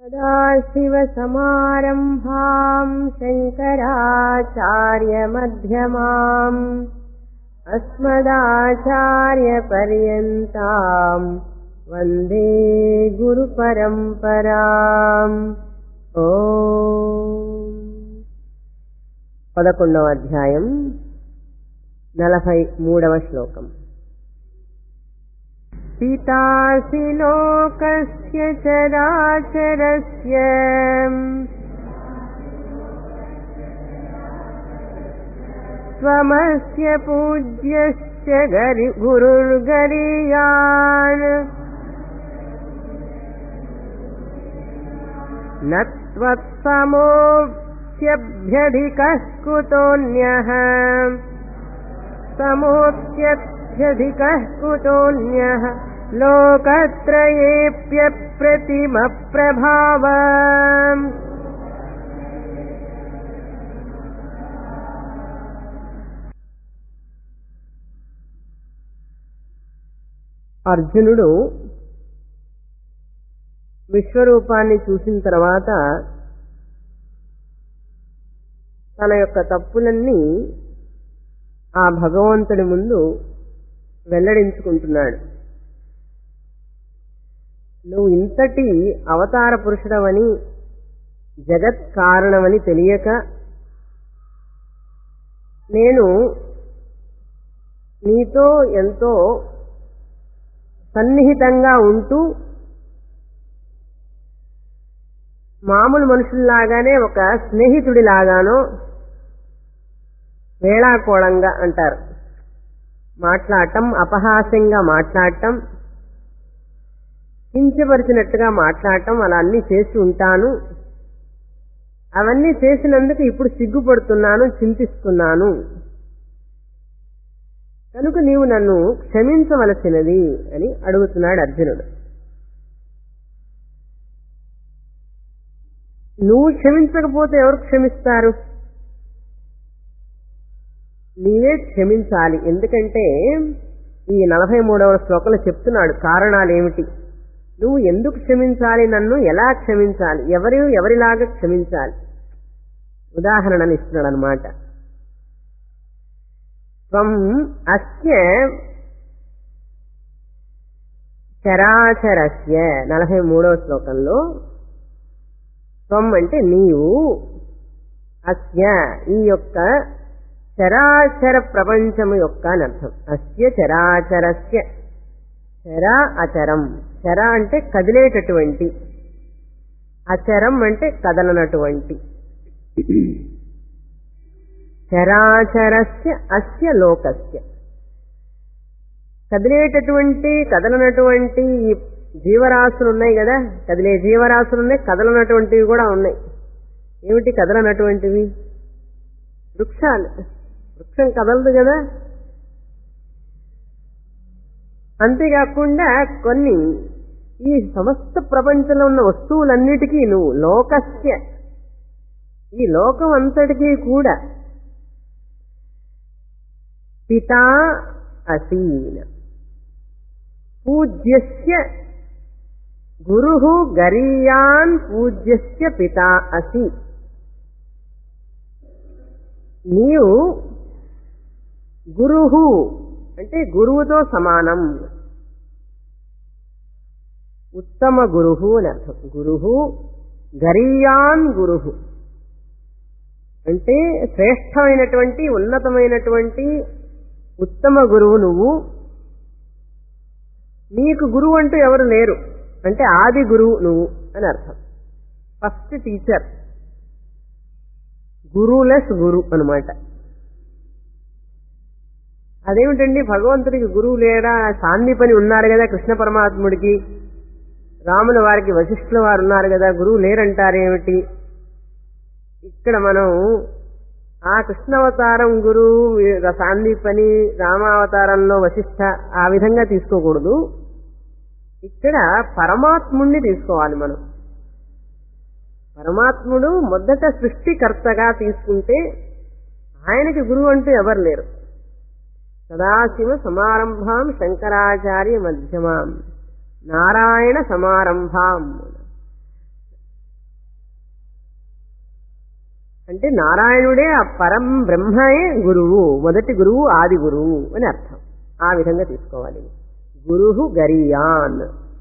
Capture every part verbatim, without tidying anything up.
सदाशिवसमारम्भां शङ्कराचार्यमध्यमाम् अस्मदाचार्यपर्यन्तां वन्दे गुरुपरम्पराम्। ఓం పదకొండవ అధ్యాయం నలభై మూడవ శ్లోకం. పితాసి లోకస్య చరాచరస్య త్వమస్య పూజ్యస్య గరి గురుర్గరీయాన్ న త్వత్సమోऽప్యధికః కుతోऽన్యః సమోऽప్యధికః కుతోऽన్యః లోకత్రయేऽప్యప్రతిమప్రభావః. అర్జునుడు విశ్వరూపాన్ని చూసిన తర్వాత తన యొక్క తప్పులన్నీ ఆ భగవంతుడి ముందు వెల్లడించుకుంటున్నాడు. నువ్వు ఇంతటి అవతార పురుషుడవని, జగత్ కారణమని తెలియక నేను నీతో ఎంతో సన్నిహితంగా ఉంటూ మామూలు మనుషుల్లాగానే ఒక స్నేహితుడిలాగానో వేళాకోళంగా అంటారు మాట్లాడటం, అపహాస్యంగా మాట్లాడటం, కించపరిచినట్టుగా మాట్లాడటం, అలా అన్నీ చేసి ఉంటాను. అవన్నీ చేసినందుకు ఇప్పుడు సిగ్గుపడుతున్నాను, చింతిస్తున్నాను. కనుక నీవు నన్ను క్షమించవలసినది అని అడుగుతున్నాడు అర్జునుడు. నువ్వు క్షమించకపోతే ఎవరు క్షమిస్తారు? నీవే క్షమించాలి. ఎందుకంటే ఈ నలభై మూడవ శ్లోకంలో చెప్తున్నాడు కారణాలు ఏమిటి. నువ్వు ఎందుకు క్షమించాలి, నన్ను ఎలా క్షమించాలి, ఎవరి ఎవరిలాగా క్షమించాలి ఉదాహరణలు ఇస్తున్నాడు అనమాట. త్వం అస్య చరాచరస్య నలభై మూడవ శ్లోకంలో త్వం అంటే నీవు, అస్య ఈ యొక్క చరాచర ప్రపంచము యొక్క అని అర్థం. అస్య చరాచరస్య, చర అచరం, చర అంటే కదిలేటటువంటి, అచరం అంటే కదలనటువంటి. చరాచరస్య అస్య లోకస్య, కదిలేటటువంటి కదలనటువంటి ఈ జీవరాశులు ఉన్నాయి కదా, కదిలే జీవరాశులు ఉన్నాయి, కదలనటువంటివి కూడా ఉన్నాయి. ఏమిటి కదలనటువంటివి? వృక్షాలు. వృక్షం కదలదు కదా. అంతేకాకుండా కొన్ని ఈ సమస్త ప్రపంచంలో ఉన్న వస్తువులన్నిటికీ నువ్వు లోకస్య, ఈ లోకం అంతటికీ కూడా పితా అసీన పూజ్యస్య గురుః గరీయాన్ పూజ్యస్య పితా అసి. నీవు గురుః అంటే గురువుతో సమానం, ఉత్తమ గురుః అని అర్థం. గురుః గరీయాన్ గురుః అంటే శ్రేష్టమైనటువంటి ఉన్నతమైనటువంటి ఉత్తమ గురువు నువ్వు. నీకు గురువు అంటూ ఎవరు లేరు, అంటే ఆది గురువు నువ్వు అని అర్థం. ఫస్ట్ టీచర్, గురువులెస్ గురు అనమాట. అదేమిటండి భగవంతుడికి గురువు లేడా? సాందీపని ఉన్నారు కదా కృష్ణ పరమాత్ముడికి, రాముల వారికి వశిష్ఠుల వారు ఉన్నారు కదా, గురువు లేరంటారేమిటి? ఇక్కడ మనం ఆ కృష్ణావతారం గురువు, సాందీపని, రామావతారంలో వశిష్ఠ ఆ విధంగా తీసుకోకూడదు. ఇక్కడ పరమాత్ముణ్ణి తీసుకోవాలి మనం. పరమాత్ముడు మొదట సృష్టికర్తగా తీసుకుంటే ఆయనకి గురువు అంటూ ఎవరు లేరు. సదాశివ సమారంభాం శంకరాచార్య మధ్యమాం నారాయణ సమారంభాం. అంటే నారాయణుడే ఆ పరం బ్రహ్మయే గురువు, మొదటి గురువు ఆది గురువు అని అర్థం. ఆ విధంగా తీసుకోవాలి. గురుహు గరీయాన్.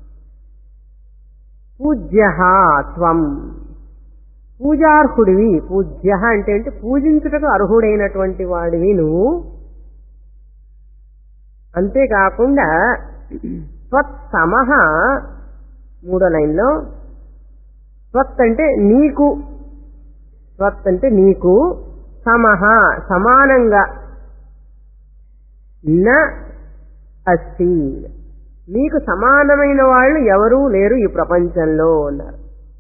పూజ్య త్వం, పూజార్హుడివి. పూజ్య అంటే అంటే పూజించుటకు అర్హుడైనటువంటి వాడివి నువ్వు. అంతేకాకుండా త్వత్సమః మూడో లైన్లో త్వత్ అంటే నీకు, త్వత్ అంటే నీకు, సమః సమానంగా, న అస్తి నీకు సమానమైన వాళ్ళు ఎవరూ లేరు ఈ ప్రపంచంలో అన్నారు.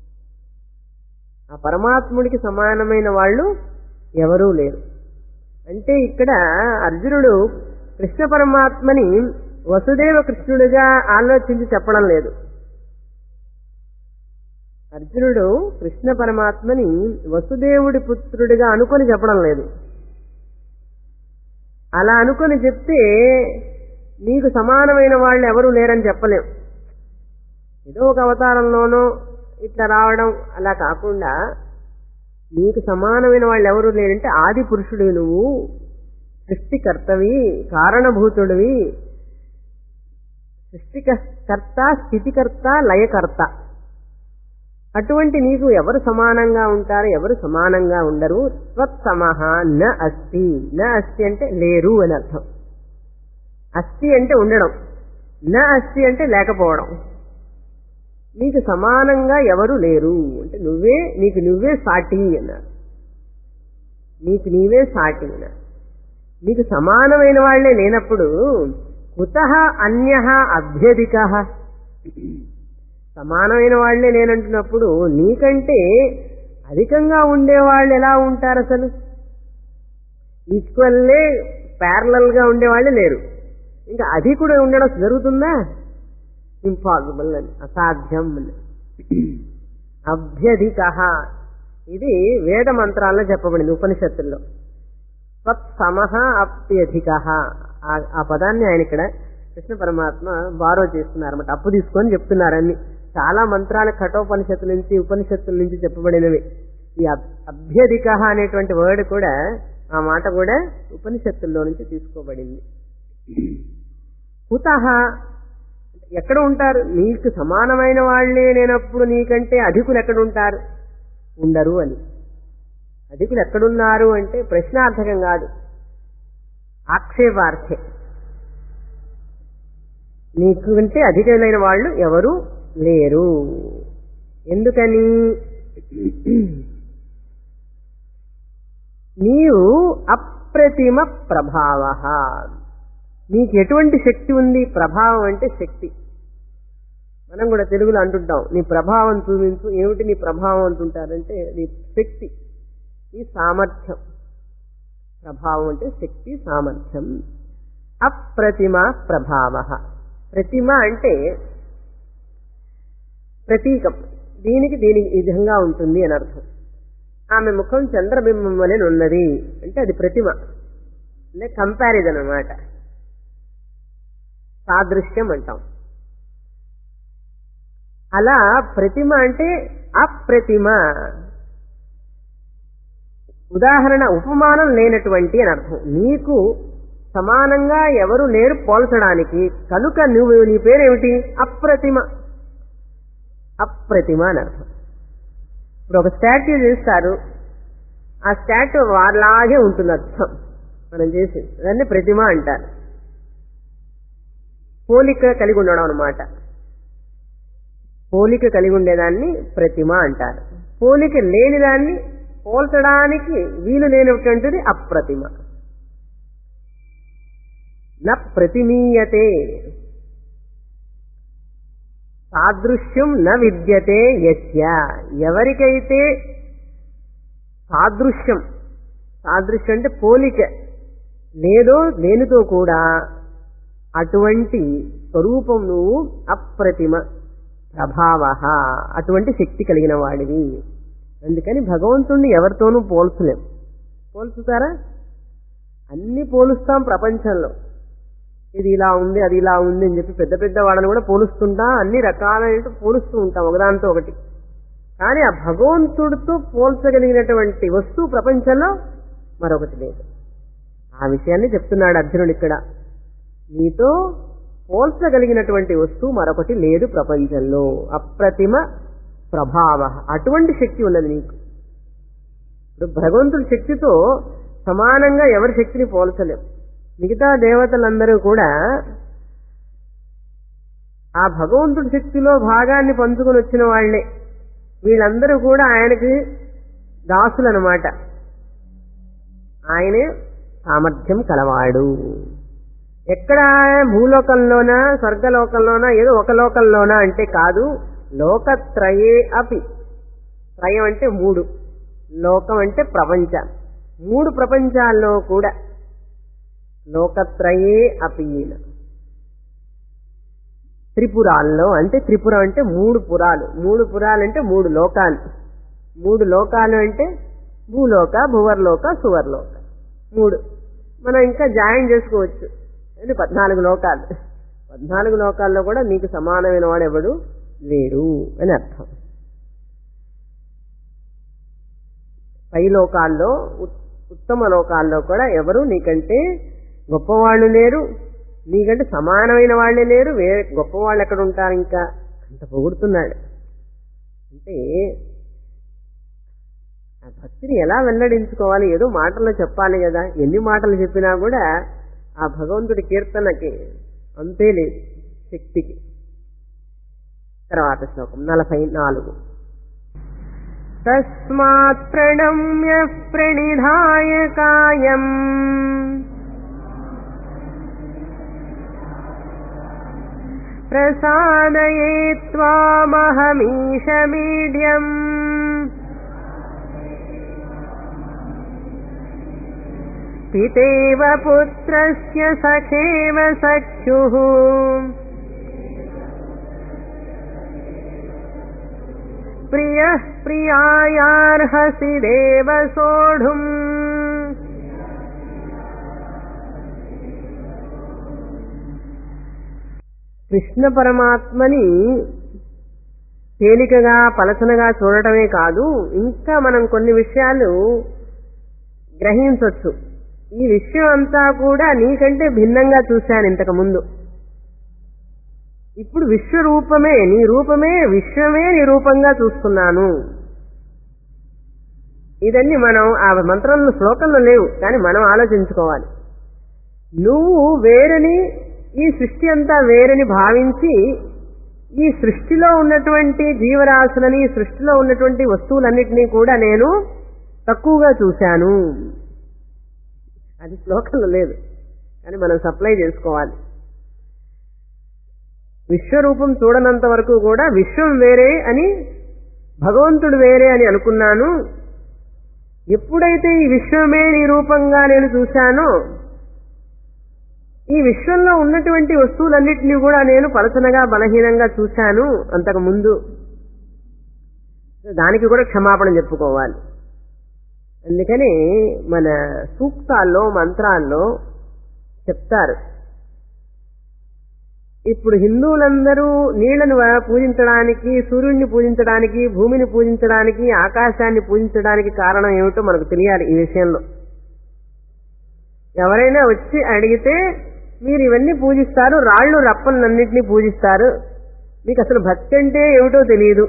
ఆ పరమాత్ముడికి సమానమైన వాళ్ళు ఎవరూ లేరు. అంటే ఇక్కడ అర్జునుడు కృష్ణ పరమాత్మని వసుదేవ కృష్ణుడిగా ఆలోచించి చెప్పడం లేదు. అర్జునుడు కృష్ణ పరమాత్మని వసుదేవుడి పుత్రుడిగా అనుకొని చెప్పడం లేదు. అలా అనుకొని చెప్తే నీకు సమానమైన వాళ్ళు ఎవరూ లేరని చెప్పలేం. ఏదో ఒక అవతారంలోనో ఇట్లా రావడం అలా కాకుండా నీకు సమానమైన వాళ్ళు ఎవరూ లేరంటే ఆది పురుషుడు నువ్వు, సృష్టికర్తవి, కారణభూతుడివి, సృష్టికర్త, స్థితికర్త, లయకర్త. అటువంటి నీకు ఎవరు సమానంగా ఉంటారు, ఎవరు సమానంగా ఉండరు. త్వత్సమః న అస్తి. న అస్తి అంటే లేరు అని అర్థం. అస్తి అంటే ఉండడం, న అస్తి అంటే లేకపోవడం. నీకు సమానంగా ఎవరు లేరు అంటే నువ్వే, నీకు నువ్వే సాటి అన్నారు. నీకు నీవే సాటి అన్నారు. నీకు సమానమైన వాళ్లే లేనప్పుడు కుతః అన్యః అభ్యధికః. సమానమైన వాళ్లే లేనంటున్నప్పుడు నీకంటే అధికంగా ఉండేవాళ్ళు ఎలా ఉంటారు? అసలు ఈక్వల్లే ప్యారలల్ గా ఉండేవాళ్ళే లేరు. ఇంకా అధికుడు ఉండడం జరుగుతుందా? ఇంపాసిబుల్ అని, అసాధ్యం అని. అభ్యధికః ఇది వేద మంత్రాల్లో చెప్పబడింది, ఉపనిషత్తుల్లో. త్వత్సమః అప్యధికః ఆ పదాన్ని ఆయన ఇక్కడ కృష్ణ పరమాత్మ బారో చేస్తున్నారన్నమాట, అప్పు తీసుకొని చెప్తున్నారని. చాలా మంత్రాల కఠోపనిషత్తు నుంచి, ఉపనిషత్తుల నుంచి చెప్పబడినవి. ఈ అభ్యధికః అనేటువంటి వర్డ్ కూడా, ఆ మాట కూడా ఉపనిషత్తుల్లో నుంచి తీసుకోబడింది. కుతః ఎక్కడ ఉంటారు? నీకు సమానమైన వాళ్లే లేనప్పుడు నీకంటే అధికులు ఎక్కడుంటారు? ఉండరు అని. అధికులు ఎక్కడున్నారు అంటే ప్రశ్నార్థకం కాదు, ఆక్షేపార్థే. నీకంటే అధికులైన వాళ్ళు ఎవరు లేరు. ఎందుకని? నీవు అప్రతిమ ప్రభావః. నీకు ఎటువంటి శక్తి ఉంది? ప్రభావం అంటే శక్తి. మనం కూడా తెలుగులో అంటుంటాం, నీ ప్రభావం చూపించు. ఏమిటి నీ ప్రభావం అంటుంటారంటే నీ శక్తి, నీ సామర్థ్యం. ప్రభావం అంటే శక్తి, సామర్థ్యం. అప్రతిమ ప్రభావః. ప్రతిమ అంటే ప్రతీకం, దీనికి దీనికి ఈ విధంగా ఉంటుంది అని అర్థం. ఆమె ముఖం చంద్రబింబం వలె ఉన్నది అంటే అది ప్రతిమ, అంటే కంపారిజన్ అన్నమాట, సాదృశ్యం అంటాం. అలా ప్రతిమ అంటే అప్రతిమ, ఉదాహరణ, ఉపమానం లేనటువంటి అని అర్థం. నీకు సమానంగా ఎవరు లేరు పోల్చడానికి, కనుక నువ్వు, నీ పేరేమిటి? అప్రతిమ. అప్రతిమ అని అర్థం. ఇప్పుడు ఒక స్టాట్యూ చేస్తారు, ఆ స్టాట్యూ వారిలాగే ఉంటుంది అర్థం మనం చేసి, దాన్ని ప్రతిమ అంటారు. పోలిక కలిగి ఉండడం అనమాట. పోలిక కలిగి ఉండేదాన్ని ప్రతిమ అంటారు. పోలిక లేని దాన్ని, పోల్చడానికి వీలు లేనటువంటిది అప్రతిమ. న ప్రతిమీయతే సాదృశ్యం న విద్యతే యస్య. ఎవరికైతే సాదృశ్యం, సాదృశ్యం అంటే పోలిక లేదో దేనితో కూడా, అటువంటి స్వరూపం నువ్వు అప్రతిమ ప్రభావః, అటువంటి శక్తి కలిగిన వాడివి. అందుకని భగవంతుణ్ణి ఎవరితోనూ పోల్చలేం. పోల్చుతారా? అన్ని పోలుస్తాం ప్రపంచంలో, ఇది ఇలా ఉంది, అది ఇలా ఉంది అని చెప్పి పెద్ద పెద్ద వాళ్ళని కూడా పోలుస్తుంటా, అన్ని రకాలైన పోలుస్తూ ఉంటాం ఒకదానితో ఒకటి. కానీ ఆ భగవంతుడితో పోల్చగలిగినటువంటి వస్తువు ప్రపంచంలో మరొకటి లేదు. ఆ విషయాన్ని చెప్తున్నాడు అర్జునుడు ఇక్కడ. నీతో పోల్చగలిగినటువంటి వస్తువు మరొకటి లేదు ప్రపంచంలో. అప్రతిమ ప్రభావ, అటువంటి శక్తి ఉన్నది నీకు. ఇప్పుడు భగవంతుడి శక్తితో సమానంగా ఎవరి శక్తిని పోల్చలేం. మిగతా దేవతలందరూ కూడా ఆ భగవంతుడి శక్తిలో భాగాన్ని పంచుకొని వచ్చిన వాళ్లే. వీళ్ళందరూ కూడా ఆయనకి దాసులు అన్నమాట. ఆయనే సామర్థ్యం కలవాడు. ఎక్కడ భూలోకంలోనా స్వర్గలోకంలోనా ఏదో ఒక లోకంలోనా అంటే కాదు, లోకత్రయే అపి. త్రయం అంటే మూడు, లోకం అంటే ప్రపంచం. మూడు ప్రపంచాల్లో కూడా లోకత్రయే అపి. త్రిపురాల్లో అంటే త్రిపురం అంటే మూడు పురాలు. మూడు పురాలు అంటే మూడు లోకాలు. మూడు లోకాలు అంటే భూలోక, భువర్లోక, సువర్లోక. మూడు మనం ఇంకా జాయిన్ చేసుకోవచ్చు. అంటే పద్నాలుగు లోకాలు. పద్నాలుగు లోకాల్లో కూడా నీకు సమానమైన వాడు ఎవడు లేడు అని అర్థం. పై లోకాల్లో ఉత్తమ లోకాల్లో కూడా ఎవరు నీకంటే గొప్పవాళ్ళు లేరు, నీకంటే సమానమైన వాళ్లే లేరు. వేరే గొప్పవాళ్ళు ఎక్కడ ఉంటారు? ఇంకా అంత పొగుడుతున్నాడు. అంటే ఆ భక్తిని ఎలా వెల్లడించుకోవాలి? ఏదో మాటల్లో చెప్పాలి కదా. ఎన్ని మాటలు చెప్పినా కూడా ఆ భగవంతుడి కీర్తనకి అంతే లేదు శక్తికి. తర్వాత శ్లోకం నలభై నాలుగు. తస్మాత్ ప్రణమ్య ప్రణిధాయ కాయం ప్రసాదయేత్వామహమీశమీడ్యం పితేవ పుత్రస్య సఖేవ సఖ్యుః ప్రియః ప్రియాయార్హసి దేవ సోఢుం. కృష్ణ పరమాత్మని తేలికగా పలచనగా చూడటమే కాదు, ఇంకా మనం కొన్ని విషయాలు గ్రహించవచ్చు. ఈ విషయం అంతా కూడా నీకంటే భిన్నంగా చూశాను ఇంతకు ముందు. ఇప్పుడు విశ్వరూపమే నీ రూపమే, విశ్వమే నీ రూపంగా చూస్తున్నాను. ఇదన్నీ మనం ఆ మంత్రంలో శ్లోకంలో లేవు, కానీ మనం ఆలోచించుకోవాలి. నువ్వు వేరని, ఈ సృష్టి అంతా వేరని భావించి ఈ సృష్టిలో ఉన్నటువంటి జీవరాశులని, సృష్టిలో ఉన్నటువంటి వస్తువులన్నిటినీ కూడా నేను తక్కువగా చూశాను. అది శ్లోకంలో లేదు, కానీ మనం సప్లై చేసుకోవాలి. విశ్వరూపం చూడనంత వరకు కూడా విశ్వం వేరే అని, భగవంతుడు వేరే అని అనుకున్నాను. ఎప్పుడైతే ఈ విశ్వమే నీ రూపంగా నేను చూశానో, ఈ విశ్వంలో ఉన్నటువంటి వస్తువులన్నింటినీ కూడా నేను పలచనగా బలహీనంగా చూశాను అంతకు ముందు. దానికి కూడా క్షమాపణ చెప్పుకోవాలి. అందుకని మన సూక్తాల్లో మంత్రాల్లో చెప్తారు. ఇప్పుడు హిందువులందరూ నీళ్లను పూజించడానికి, సూర్యుడిని పూజించడానికి, భూమిని పూజించడానికి, ఆకాశాన్ని పూజించడానికి కారణం ఏమిటో మనకు తెలియాలి. ఈ విషయంలో ఎవరైనా వచ్చి అడిగితే, మీరు ఇవన్నీ పూజిస్తారు, రాళ్లు రప్పలన్నింటినీ పూజిస్తారు, మీకు అసలు భక్తి అంటే ఏమిటో తెలియదు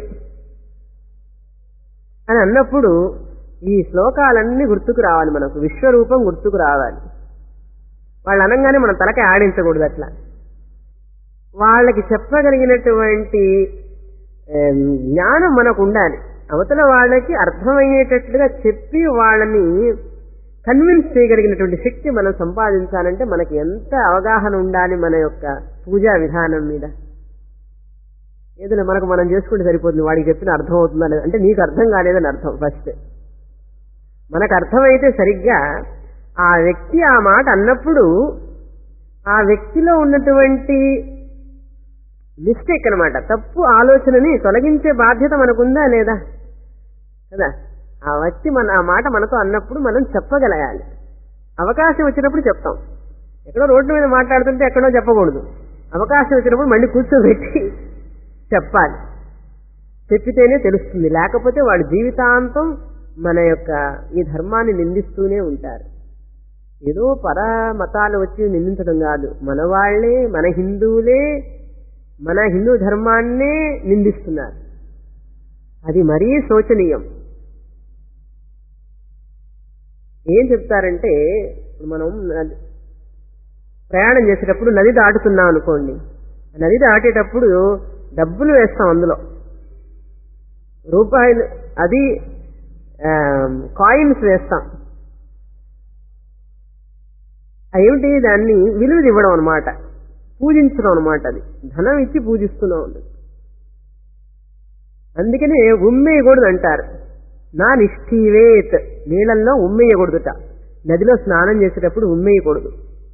అని అన్నప్పుడు ఈ శ్లోకాలన్నీ గుర్తుకు రావాలి. మనకు విశ్వరూపం గుర్తుకు రావాలి. వాళ్ళు అనగానే మనం తలకాయ ఆడించకూడదు. అట్లా వాళ్ళకి చెప్పగలిగినటువంటి జ్ఞానం మనకు ఉండాలి. అవతల వాళ్ళకి అర్థమయ్యేటట్లుగా చెప్పి వాళ్ళని కన్విన్స్ చేయగలిగినటువంటి శక్తి మనం సంపాదించాలంటే మనకి ఎంత అవగాహన ఉండాలి మన యొక్క పూజా విధానం మీద. ఏదైనా మనకు మనం చేసుకుంటే సరిపోతుంది. వాడికి చెప్పిన అర్థం అవుతుందా లేదా అంటే నీకు అర్థం కాలేదని అర్థం. ఫస్ట్ మనకు అర్థమైతే సరిగ్గా ఆ వ్యక్తి ఆ మాట అన్నప్పుడు ఆ వ్యక్తిలో ఉన్నటువంటి మిస్టేక్ అన్నమాట, తప్పు ఆలోచనని తొలగించే బాధ్యత మనకుందా లేదా కదా. ఆ వ్యక్తి మన ఆ మాట మనతో అన్నప్పుడు మనం చెప్పగలగాలి. అవకాశం వచ్చినప్పుడు చెప్తాం. ఎక్కడో రోడ్డు మీద మాట్లాడుతుంటే ఎక్కడో చెప్పకూడదు. అవకాశం వచ్చినప్పుడు మళ్ళీ కూర్చోబెట్టి చెప్పాలి. చెప్పితేనే తెలుస్తుంది. లేకపోతే వాడు జీవితాంతం మన యొక్క ఈ ధర్మాన్ని నిందిస్తూనే ఉంటారు. ఏదో పర మతాలు వచ్చి నిందించడం కాదు, మన వాళ్లే, మన హిందువులే మన హిందూ ధర్మాన్నే నిందిస్తున్నారు. అది మరీ శోచనీయం. ఏం చెప్తారంటే, మనం ప్రయాణం చేసేటప్పుడు నది దాటుతున్నాం అనుకోండి, నది దాటేటప్పుడు డబ్బులు వేస్తాం, అందులో రూపాయలు, అది కాయిన్స్ వేస్తాం. ఏమిటి, దాన్ని విలువ ఇవ్వడం అనమాట, పూజించడం అనమాట. అది ధనం ఇచ్చి పూజిస్తున్నాం. అందుకనే ఉమ్మేయకూడదు అంటారు. నా నిష్ఠీవేత్, నీళ్ళల్లో ఉమ్మేయకూడదుట. నదిలో స్నానం చేసేటప్పుడు ఉమ్మేయకూడదు.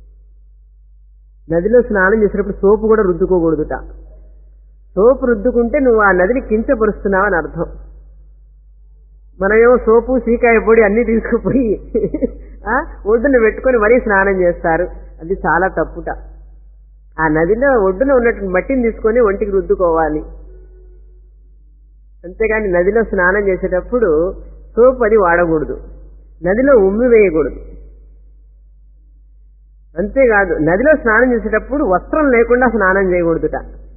నదిలో స్నానం చేసేటప్పుడు సోపు కూడా రుద్దుకోకూడదుట. సోపు రుద్దుకుంటే నువ్వు ఆ నదిని కించపరుస్తున్నావు అని అర్థం. మనమేమో సోపు, సీకాయ పొడి అన్ని తీసుకుపోయి ఒడ్డున పెట్టుకొని మరీ స్నానం చేస్తారు. అది చాలా తప్పుట. ఆ నదిలో ఒడ్డున ఉన్నట్టు మట్టిని తీసుకొని ఒంటికి రుద్దుకోవాలి. అంతేగాని నదిలో స్నానం చేసేటప్పుడు సోపు అది వాడకూడదు, నదిలో ఉమ్మి వేయకూడదు. అంతేకాదు, నదిలో స్నానం చేసేటప్పుడు వస్త్రం లేకుండా స్నానం చేయకూడదుట.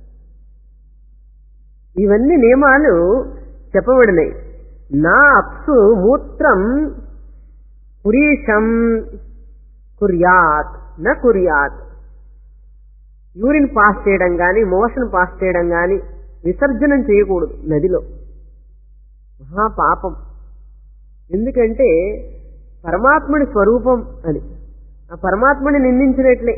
ఇవన్నీ నియమాలు చెప్పబడినాయి. నా అప్సు మూత్రం పురీషం కుర్యాత్ నా కుర్యాత్. యూరిన్ పాస్ చేయడం కానీ, మోషన్ పాస్ చేయడం కానీ, విసర్జనం చేయకూడదు నదిలో. మహాపాపం. ఎందుకంటే పరమాత్ముడి స్వరూపం అది, ఆ పరమాత్ముని నిందించినట్లే.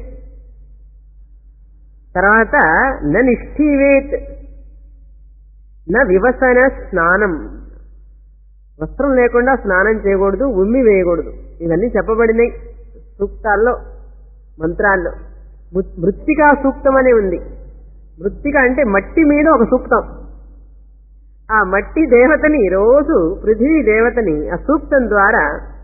తర్వాత న నిష్ఠీవేత్ నా వివసన స్నానం, వస్త్రం లేకుండా స్నానం చేయకూడదు, ఉమ్మి వేయకూడదు. ఇవన్నీ చెప్పబడినాయి సూక్తాల్లో, మంత్రాల్లో. మృత్తికా సూక్తం అనే ఉంది. మృత్తిక అంటే మట్టి మీద ఒక సూక్తం. ఆ మట్టి దేవతని రోజు, పృథ్వీ దేవతని ఆ సూక్తం ద్వారా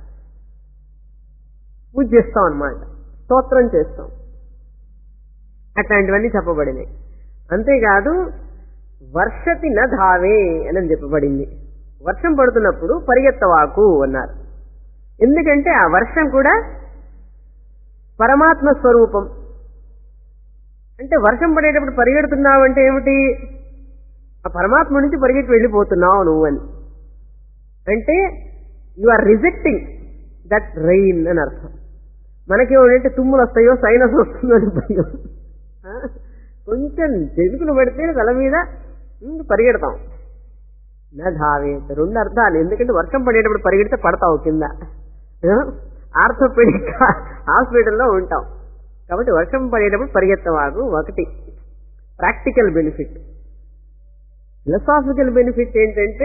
పూజ చేస్తాం అన్నమాట, స్తోత్రం చేస్తాం. అట్లాంటివన్నీ చెప్పబడినాయి. అంతేకాదు వర్షతి న ధావే అని చెప్పబడింది. వర్షం పడుతున్నప్పుడు పరిగెత్తవాకు అన్నారు. ఎందుకంటే ఆ వర్షం కూడా పరమాత్మ స్వరూపం. అంటే వర్షం పడేటప్పుడు పరిగెడుతున్నావు అంటే ఏమిటి, ఆ పరమాత్మ నుంచి పరిగెత్తి వెళ్ళిపోతున్నావు నువ్వు అని. అంటే you are rejecting that rain అని అర్థం. మనకేమంటే తుమ్ములు వస్తాయో, సైనస్ వస్తుందో అని భయం. కొంచెం చెరుకులు పడితే తల మీద పరిగెడతాం. నా ధావే, రెండు అర్థాలు. ఎందుకంటే వర్షం పడేటప్పుడు పరిగెడితే పడతావు కింద, ఆర్థోపెడిక్ హాస్పిటల్లో ఉంటాం. కాబట్టి వర్షం పడేటప్పుడు పరిగెత్తవాగు ఒకటి ప్రాక్టికల్ బెనిఫిట్. ఫిలసాఫికల్ బెనిఫిట్ ఏంటంటే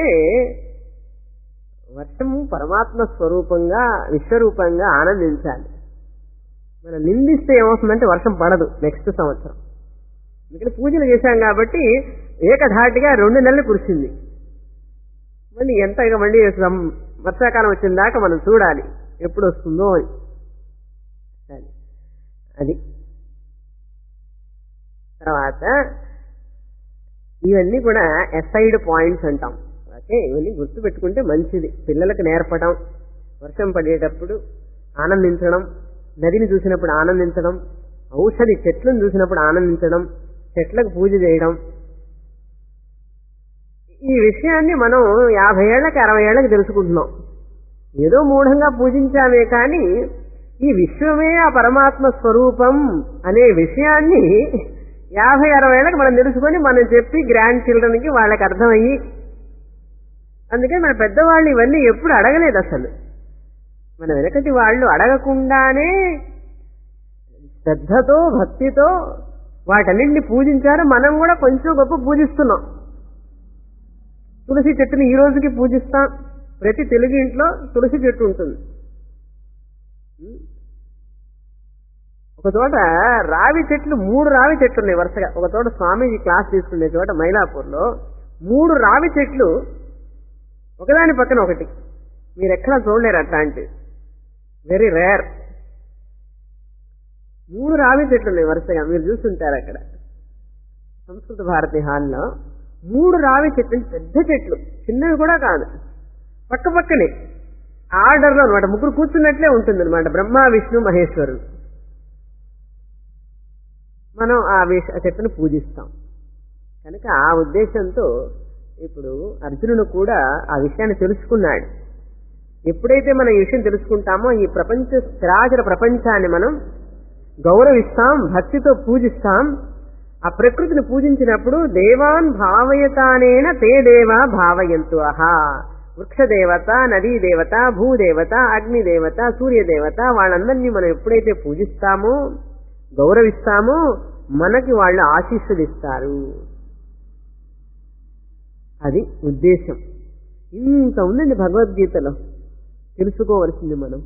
వర్షము పరమాత్మ స్వరూపంగా, విశ్వరూపంగా ఆనందించాలి. మనం నిందిస్తే ఏమవుతుందంటే వర్షం పడదు నెక్స్ట్ సంవత్సరం. ఎందుకంటే పూజలు చేశాం కాబట్టి ఏకధాటిగా రెండు నెలలు కురిసింది. మళ్ళీ ఎంత ఇక మళ్ళీ వర్షాకాలం వచ్చిన దాకా మనం చూడాలి ఎప్పుడు వస్తుందో అని. అది తర్వాత ఇవన్నీ కూడా ఎసైడ్ పాయింట్స్ అంటాం. ఓకే, ఇవన్నీ గుర్తు పెట్టుకుంటే మంచిది. పిల్లలకు నేర్పడం, వర్షం పడేటప్పుడు ఆనందించడం, నదిని చూసినప్పుడు ఆనందించడం, ఔషధి చెట్లను చూసినప్పుడు ఆనందించడం, చెట్లకు పూజ చేయడం. ఈ విషయాన్ని మనం యాభై ఏళ్లకి అరవై ఏళ్లకి తెలుసుకుంటున్నాం. ఏదో మూఢంగా పూజించామే కానీ ఈ విశ్వమే ఆ పరమాత్మ స్వరూపం అనే విషయాన్ని యాభై అరవై ఏళ్ళకి మనం తెలుసుకొని మనం చెప్పి గ్రాండ్ చిల్డ్రన్కి వాళ్ళకి అర్థమయ్యి, అందుకే మన పెద్దవాళ్ళు ఇవన్నీ ఎప్పుడు అడగలేదు. అసలు మన వెనకటి వాళ్ళు అడగకుండానే శ్రద్ధతో, భక్తితో వాటన్నింటినీ పూజించారు. మనం కూడా కొంచెం గొప్ప పూజిస్తున్నాం. తులసి చెట్టుని ఈ రోజుకి పూజిస్తాం. ప్రతి తెలుగు ఇంట్లో తులసి చెట్టు ఉంటుంది. ఒక చోట రావి చెట్లు, మూడు రావి చెట్లు ఉన్నాయి వరుసగా. ఒక చోట స్వామీజీ క్లాస్ తీసుకునే చోట మైలాపూర్లో మూడు రావి చెట్లు ఒకదాని పక్కన ఒకటి. మీరు ఎక్కడా చూడలేరు అట్లాంటివి, వెరీ రేర్. మూడు రావి చెట్లు ఉన్నాయి వరుసగా, మీరు చూస్తుంటారు అక్కడ సంస్కృత భారతి హాల్లో మూడు రావి చెట్లు, పెద్ద చెట్లు, చిన్నవి కూడా కాదు, పక్క పక్కనే ఆర్డర్లో అనమాట. ముగ్గురు కూర్చున్నట్లే ఉంటుంది అనమాట, బ్రహ్మ విష్ణు మహేశ్వరుడు. మనం ఆ విష చెట్టును పూజిస్తాం కనుక ఆ ఉద్దేశంతో ఇప్పుడు అర్జునుడు కూడా ఆ విషయాన్ని తెలుసుకున్నాడు. ఎప్పుడైతే మనం ఈ విషయం తెలుసుకుంటామో ఈ ప్రపంచ స్థిరాచర ప్రపంచాన్ని మనం గౌరవిస్తాం, భక్తితో పూజిస్తాం. ఆ ప్రకృతిని పూజించినప్పుడు దేవాన్ భావయతానేన తే దేవా భావయంతు. అహా, వృక్షదేవత, నదీ దేవత, భూదేవత, అగ్నిదేవత, సూర్యదేవత వాళ్ళందరినీ మనం ఎప్పుడైతే పూజిస్తామో గౌరవిస్తామో మనకి వాళ్ళు ఆశీస్సులు ఇస్తారు. అది ఉద్దేశం. ఇంత ఉందండి భగవద్గీతలో, తెలుసుకోవలసింది. మనం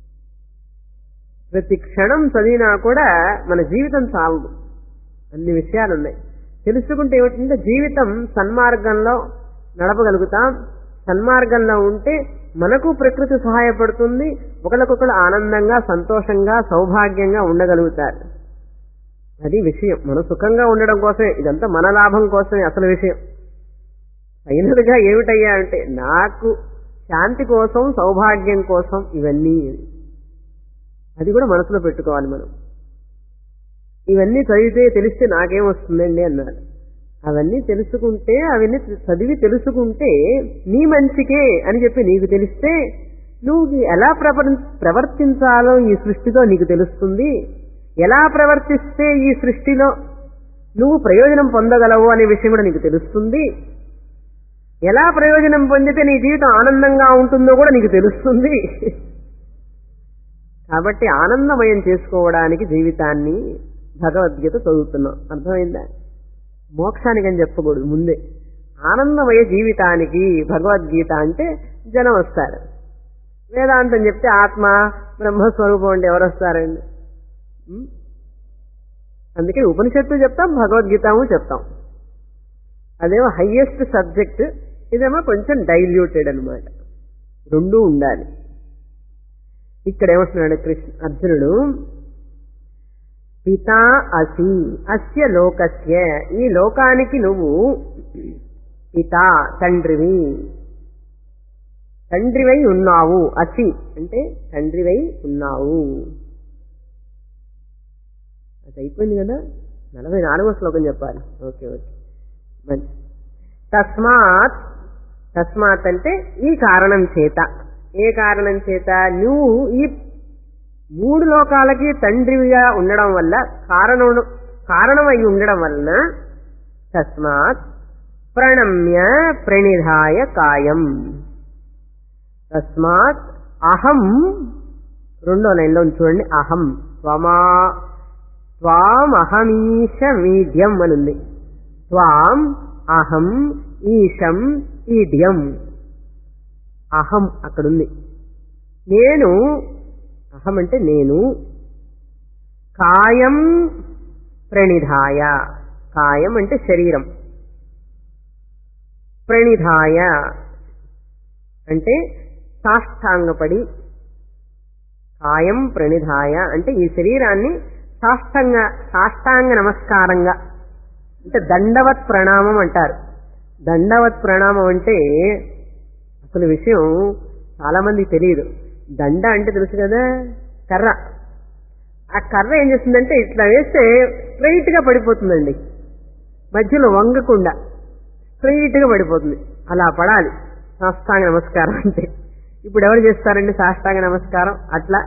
ప్రతి క్షణం చదివినా కూడా మన జీవితం సాగు, అన్ని విషయాలు ఉన్నాయి. తెలుసుకుంటే ఏమిటంటే జీవితం సన్మార్గంలో నడపగలుగుతాం. సన్మార్గంలో ఉంటే మనకు ప్రకృతి సహాయపడుతుంది, ఒకరికొకరు ఆనందంగా సంతోషంగా సౌభాగ్యంగా ఉండగలుగుతారు. అది విషయం. మనం సుఖంగా ఉండడం కోసమే, ఇదంతా మన లాభం కోసమే అసలు విషయం. ఫైనల్గా ఏమిటయ్యా అంటే నాకు శాంతి కోసం సౌభాగ్యం కోసం ఇవన్నీ, అది కూడా మనసులో పెట్టుకోవాలి మనం. ఇవన్నీ చదివితే తెలిస్తే నాకేమొస్తుందండి అన్నారు. అవన్నీ తెలుసుకుంటే, అవన్నీ చదివి తెలుసుకుంటే నీ మంచికే అని చెప్పి నీకు తెలిస్తే నువ్వు ఎలా ప్రవర్తించాలో ఈ సృష్టితో నీకు తెలుస్తుంది. ఎలా ప్రవర్తిస్తే ఈ సృష్టిలో నువ్వు ప్రయోజనం పొందగలవు అనే విషయం కూడా నీకు తెలుస్తుంది. ఎలా ప్రయోజనం పొందితే నీ జీవితం ఆనందంగా ఉంటుందో కూడా నీకు తెలుస్తుంది. కాబట్టి ఆనందమయం చేసుకోవడానికి జీవితాన్ని భగవద్గీత చదువుతున్నాం. అర్థమైందా? మోక్షానికని చెప్పకూడదు, ముందే ఆనందమయ జీవితానికి భగవద్గీత అంటే జనం వస్తారు. వేదాంతం చెప్తే ఆత్మ బ్రహ్మస్వరూపం అంటే ఎవరు వస్తారండి? అందుకే ఉపనిషత్తు చెప్తాం, భగవద్గీతము చెప్తాం. అదేమో హయ్యెస్ట్ సబ్జెక్ట్, ఇదేమో కొంచెం డైల్యూటెడ్ అనమాట. రెండూ ఉండాలి. ఇక్కడ ఏమంటున్నాడు కృష్ణ అర్జునుడు, పితా అసి అస్య లోకస్య, ఈ లోకానికి నువ్వు పితా తండ్రివి, తండ్రివై ఉన్నావు. అసి అంటే తండ్రివై ఉన్నావు. అది అయిపోయింది కదా, నలభై నాలుగో శ్లోకం చెప్పాలి. ఓకే ఓకే మంచి. తస్మాత్, తస్మాత్ అంటే ఈ కారణం చేత. ఏ కారణం చేత? నువ్వు ఈ మూడు లోకాలకి తండ్రివిగా ఉండడం వల్ల, కారణం కారణమై ఉండడం వలన, తస్మాత్ ప్రణమ్య ప్రణిధాయ కాయం. తస్మాత్ అహం, రెండో లైన్లో చూడండి, అహం త్వమా త్వామహమీశ మీడ్యం అనుంది. త్వాం అహం ఈశం ఈడ్యం. అహం అక్కడుంది, నేను. అహం అంటే నేను. కాయం ప్రణిధాయ, కాయం అంటే శరీరం. ప్రణిధాయ అంటే సాష్టాంగపడి. కాయం ప్రణిధాయ అంటే ఈ శరీరాన్ని సాష్టాంగ సాష్టాంగ నమస్కారంగా, అంటే దండవత్ ప్రణామం అంటారు. దండవత్ ప్రణామం అంటే అసలు విషయం చాలా మందికి తెలియదు. దండ అంటే తెలుసు కదా, కర్ర. ఆ కర్ర ఏం చేస్తుందంటే ఇట్లా వేస్తే స్ట్రైట్ గా పడిపోతుందండి, మధ్యలో వంగకుండా స్ట్రైట్ గా పడిపోతుంది. అలా పడాలి సాష్టాంగ నమస్కారం అంటే. ఇప్పుడు ఎవరు చేస్తారండి సాష్టాంగ నమస్కారం? అట్లా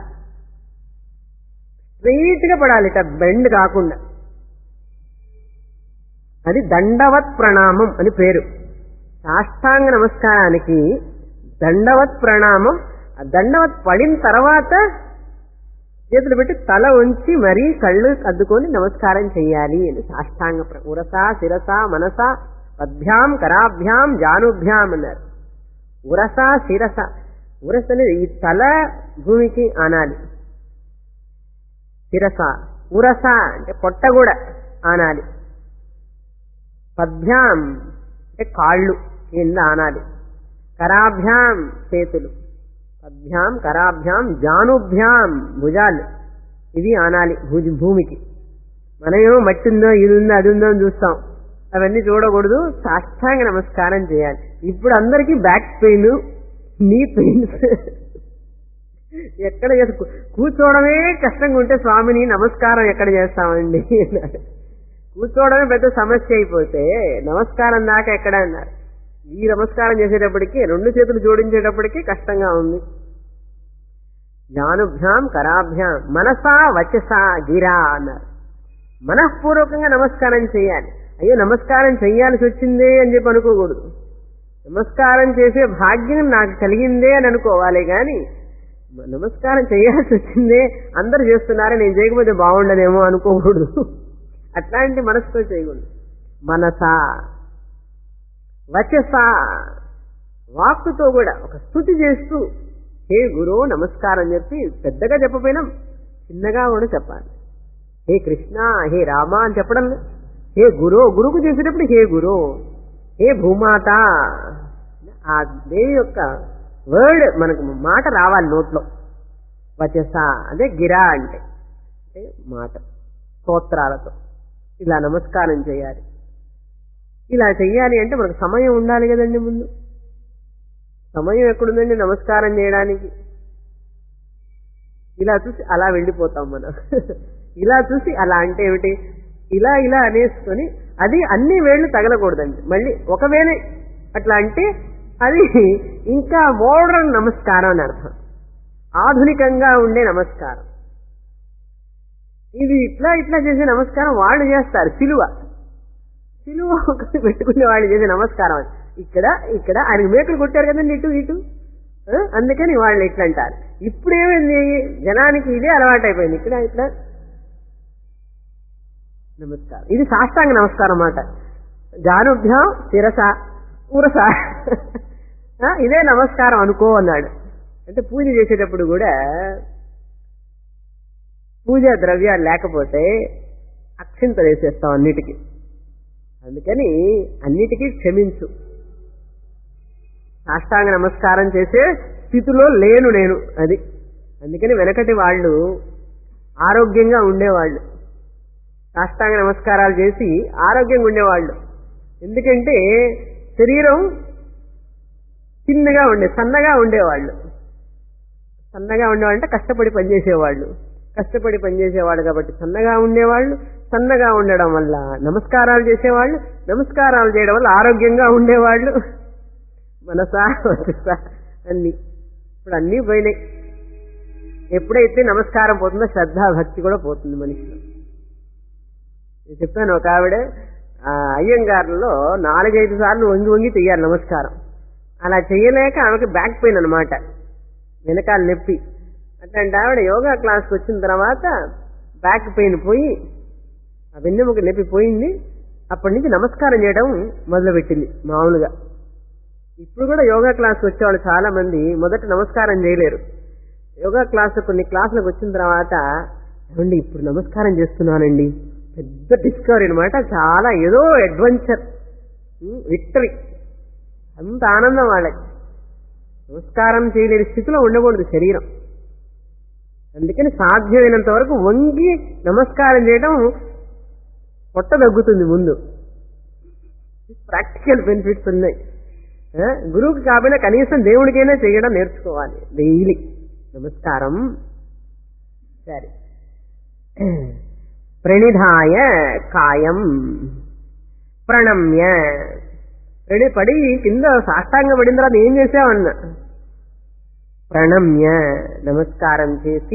స్ట్రైట్ గా పడాలి, ఇట్లా బెండ్ కాకుండా. అది దండవత్ ప్రణామం అని పేరు. సాష్టాంగ నమస్కారానికి దండవత్ ప్రణామం. దండవత్ పడిన తర్వాత చేతులు పెట్టి తల ఉంచి మరీ కళ్ళు అద్దుకొని నమస్కారం చెయ్యాలి అని సాష్టాంగ. ఉరస శిరస మనస పద్భ్యాం కరాభ్యాం జానుభ్యాం అన్నారు. ఉరస శిరస, ఉరస అనేది ఈ తల భూమికి ఆనాలి. శిరస, ఉరస అంటే పొట్ట కూడా ఆనాలి. పద్భ్యాం అంటే కాళ్ళు కింద ఆనాలి. కరాభ్యాం చేతులు, పద్భ్యాం కరాభ్యాం జానుభ్యాం భుజాలు, ఇవి ఆనాలి భూమికి. మనమేమో మట్టి ఉందో ఇది ఉందో అది ఉందో అని చూస్తాం, అవన్నీ చూడకూడదు, సాష్టాంగ నమస్కారం చేయాలి. ఇప్పుడు అందరికీ బ్యాక్ పెయిన్, నీ పెయిన్స్, ఎక్కడ చేసు కూర్చోవడమే కష్టంగా ఉంటే స్వామిని నమస్కారం ఎక్కడ చేస్తామండి అన్నారు. కూర్చోవడమే పెద్ద సమస్య అయిపోతే నమస్కారం దాకా ఎక్కడ అన్నారు. ఈ నమస్కారం చేసేటప్పటికి రెండు చేతులు జోడించేటప్పటికి కష్టంగా ఉంది. జానుభ్యాం కరాభ్యాం మనసా వచసా గిరా అన్నారు. మనఃపూర్వకంగా నమస్కారం చేయాలి. అయ్యో నమస్కారం చెయ్యాల్సి వచ్చిందే అని చెప్పి అనుకోకూడదు. నమస్కారం చేసే భాగ్యం నాకు కలిగిందే అని అనుకోవాలి. కానీ నమస్కారం చేయాల్సి వచ్చిందే, అందరు చేస్తున్నారే నేను చేయకపోతే బాగుండదేమో అనుకోకూడదు. అట్లాంటి మనసుతో చేయకూడదు. మనసా వచసా వాక్కుతో కూడా ఒక స్తుతి చేస్తూ హే గురు నమస్కారం చెప్పి పెద్దగా చెప్పపోయినా చిన్నగా కూడా చెప్పాలి. హే కృష్ణ, హే రామ అని చెప్పడం. హే గురు, గురుకు చేసేటప్పుడు హే గురు, హే భూమాత, ఆ దేవి యొక్క వర్డ్ మనకు మాట రావాలి నోట్లో. వచస అదే గిరా అంటే అంటే మాట, స్తోత్రాలతో ఇలా నమస్కారం చేయాలి. ఇలా చెయ్యాలి అంటే మనకు సమయం ఉండాలి కదండి. ముందు సమయం ఎక్కడుందండి నమస్కారం చేయడానికి? ఇలా చూసి అలా వెళ్ళిపోతాం మనం. ఇలా చూసి అలా అంటే ఏమిటి? ఇలా ఇలా అనేసుకొని అది అన్ని వేళ్లు తగలకూడదండి. మళ్ళీ ఒకవేళ అట్లా అంటే అది ఇంకా మోడర్న్ నమస్కారం అని అర్థం, ఆధునికంగా ఉండే నమస్కారం. ఇది ఇట్లా ఇట్లా చేసే నమస్కారం వాళ్ళు చేస్తారు. సిలువ సిలువ పెట్టుకునే వాళ్ళు చేసే నమస్కారం అది. ఇక్కడ ఇక్కడ ఆయనకు మేకలు కొట్టారు కదండి ఇటు ఇటు, అందుకని వాళ్ళు ఇట్లా అంటారు. ఇప్పుడేమైంది, జనానికి ఇదే అలవాటు అయిపోయింది. ఇక్కడ ఇట్లా నమస్కారం, ఇది సాష్టాంగ నమస్కారం అన్నమాట. జానుభ్యాం శిరస ఉరస ఇదే నమస్కారం అనుకో అన్నాడు. అంటే పూజ చేసేటప్పుడు కూడా పూజా ద్రవ్యాలు లేకపోతే అక్షింత వేసేస్తాం అన్నిటికీ. అందుకని అన్నిటికీ క్షమించు. సాష్టాంగ నమస్కారం చేసే స్థితిలో లేను నేను, అది. అందుకని వెనకటి వాళ్ళు ఆరోగ్యంగా ఉండేవాళ్ళు, సాష్టాంగ నమస్కారాలు చేసి ఆరోగ్యంగా ఉండేవాళ్ళు. ఎందుకంటే శరీరం చిన్నగా ఉండే సన్నగా ఉండేవాళ్ళు. సన్నగా ఉండేవాళ్ళు అంటే కష్టపడి పనిచేసేవాళ్ళు, కష్టపడి పనిచేసేవాళ్ళు కాబట్టి సన్నగా ఉండేవాళ్ళు. సన్నగా ఉండడం వల్ల నమస్కారాలు చేసేవాళ్ళు, నమస్కారాలు చేయడం వల్ల ఆరోగ్యంగా ఉండేవాళ్ళు. మనసా వచసా అన్ని. ఇప్పుడు అన్నీ పోయినాయి. ఎప్పుడైతే నమస్కారం పోతుందో శ్రద్ధా భక్తి కూడా పోతుంది మనిషిలో. నేను చెప్పాను, ఒక ఆవిడ అయ్యంగారులో నాలుగైదు సార్లు వంగి వంగి చెయ్యాలి నమస్కారం. అలా చెయ్యలేక ఆమెకి బ్యాక్ పెయిన్ అనమాట, వెనకాల నొప్పి. అట్లాంటి ఆవిడ యోగా క్లాస్కి వచ్చిన తర్వాత బ్యాక్ పెయిన్ పోయి ఆ వెన్నెముక నొప్పి పోయింది. అప్పటి నుంచి నమస్కారం చేయడం మొదలుపెట్టింది మామూలుగా. ఇప్పుడు కూడా యోగా క్లాస్కి వచ్చేవాళ్ళు చాలా మంది మొదట నమస్కారం చేయలేరు. యోగా క్లాస్ కొన్ని క్లాసులకు వచ్చిన తర్వాత ఏమండి ఇప్పుడు నమస్కారం చేస్తున్నానండి, పెద్ద డిస్కవరీ అనమాట. చాలా ఏదో అడ్వెంచర్, విక్టరీ, అంత ఆనందం వాళ్ళకి. నమస్కారం చేయలేని స్థితిలో ఉండకూడదు శరీరం. అందుకని సాధ్యమైనంత వరకు వంగి నమస్కారం చేయడం పొట్ట తగ్గుతుంది ముందు. ప్రాక్టికల్ బెనిఫిట్స్ ఉన్నాయి. గురువుకి కాకపోయినా కనీసం దేవుడికైనా చేయడం నేర్చుకోవాలి డైలీ నమస్కారం. సరే, ప్రణిధాయ కాయం ప్రణమ్య. రెడీ పడి కింద సాష్టాంగ పడిన తర్వాత ఏం చేసావన్నా, ప్రణమ్య నమస్కారం చేసి,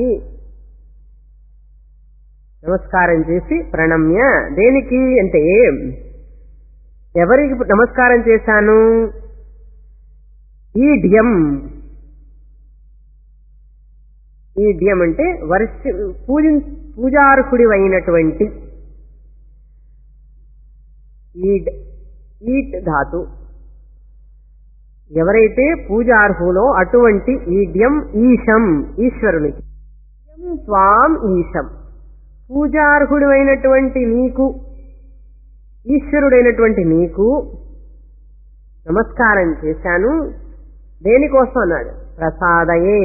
నమస్కారం చేసి ప్రణమ్య. దేనికి అంటే ఎవరికి నమస్కారం చేశాను? ఈడ్యం. ఈడ్యం అంటే వర్ష పూజ పూజార్హుడి అయినటువంటి, ఈడ్ ఈట్ ధాతు. ఎవరైతే పూజార్హులో అటువంటి ఈడ్యం ఈశం, ఈశ్వరునికి. స్వాం ఈశం, పూజార్హుడు అయినటువంటి నీకు, ఈశ్వరుడైనటువంటి నీకు నమస్కారం చేశాను. దేనికోసం అన్నాడు? ప్రసాదయే.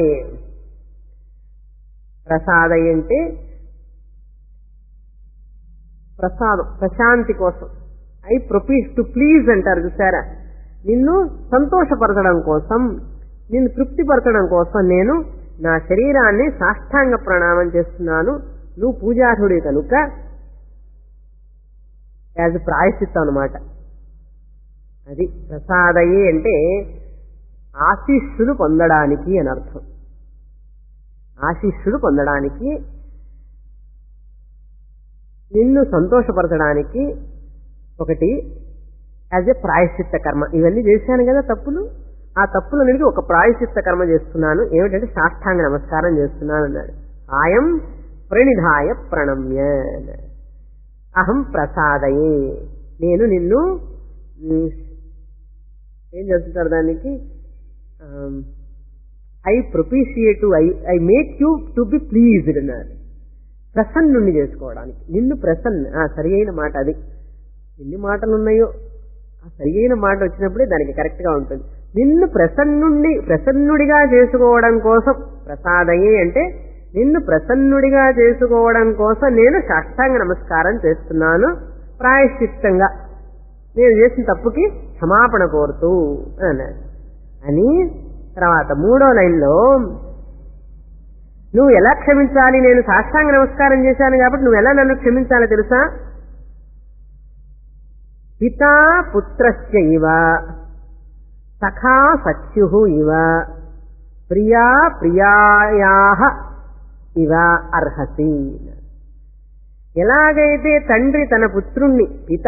ప్రసాదయ అంటే ప్రసాదం, ప్రశాంతి కోసం. ఐ ప్రొపీస్ టు ప్లీజ్ అంటారు చూసారా, నిన్ను సంతోషపరచడం కోసం, నిన్ను తృప్తిపరచడం కోసం నేను నా శరీరాన్ని సాష్టాంగ ప్రణామం చేస్తున్నాను, నువ్వు పూజార్హుడి కనుక, యాజ్ ప్రాయశ్చిత్తం అనమాట. అది ప్రసాదయే అంటే ఆశీస్సులు పొందడానికి అని అర్థం. ఆశీస్సులు పొందడానికి, నిన్ను సంతోషపరచడానికి ఒకటి యాజ్ ఎ ప్రాయశ్చిత్త కర్మ. ఇవన్నీ చేశాను కదా తప్పులు, ఆ తప్పులన్నిటికీ ఒక ప్రాయశ్చిత్త కర్మ చేస్తున్నాను, ఏమిటంటే సాష్టాంగ నమస్కారం చేస్తున్నాను అన్నాడు. ఆయం ప్రణిధాయ ప్రణమ్య, అహం ప్రసాదయే, నేను నిన్ను ఏం చేస్తుంటారు దానికి, I propitiate, I I make you to be pleased అన్నారు. ప్రసన్నుణ్ణి చేసుకోవడానికి, నిన్ను ప్రసన్న, సరి అయిన మాట అది. ఎన్ని మాటలు ఉన్నాయో ఆ సరి అయిన మాట వచ్చినప్పుడే దానికి కరెక్ట్ గా ఉంటుంది. నిన్ను ప్రసన్నుండి ప్రసన్నుడిగా చేసుకోవడం కోసం, ప్రసాదయే అంటే నిన్ను ప్రసన్నుడిగా చేసుకోవడం కోసం నేను సాష్టాంగ నమస్కారం చేస్తున్నాను ప్రాయశ్చిత్తంగా, నేను చేసిన తప్పుకి క్షమాపణ కోరుతూ అన్నాడు. అని తర్వాత మూడో లైన్లో, నువ్వు ఎలా క్షమించాలి, నేను సాష్టాంగ నమస్కారం చేశాను కాబట్టి నువ్వు ఎలా నన్ను క్షమించాలో తెలుసా, పితా పుత్రస్య ఇవ, సఖా సఖ్యు ఇవ, ప్రియా ప్రియాయాః ఇవ అర్హసి. ఎలాగైతే తండ్రి తన పుత్రుణ్ణి, పిత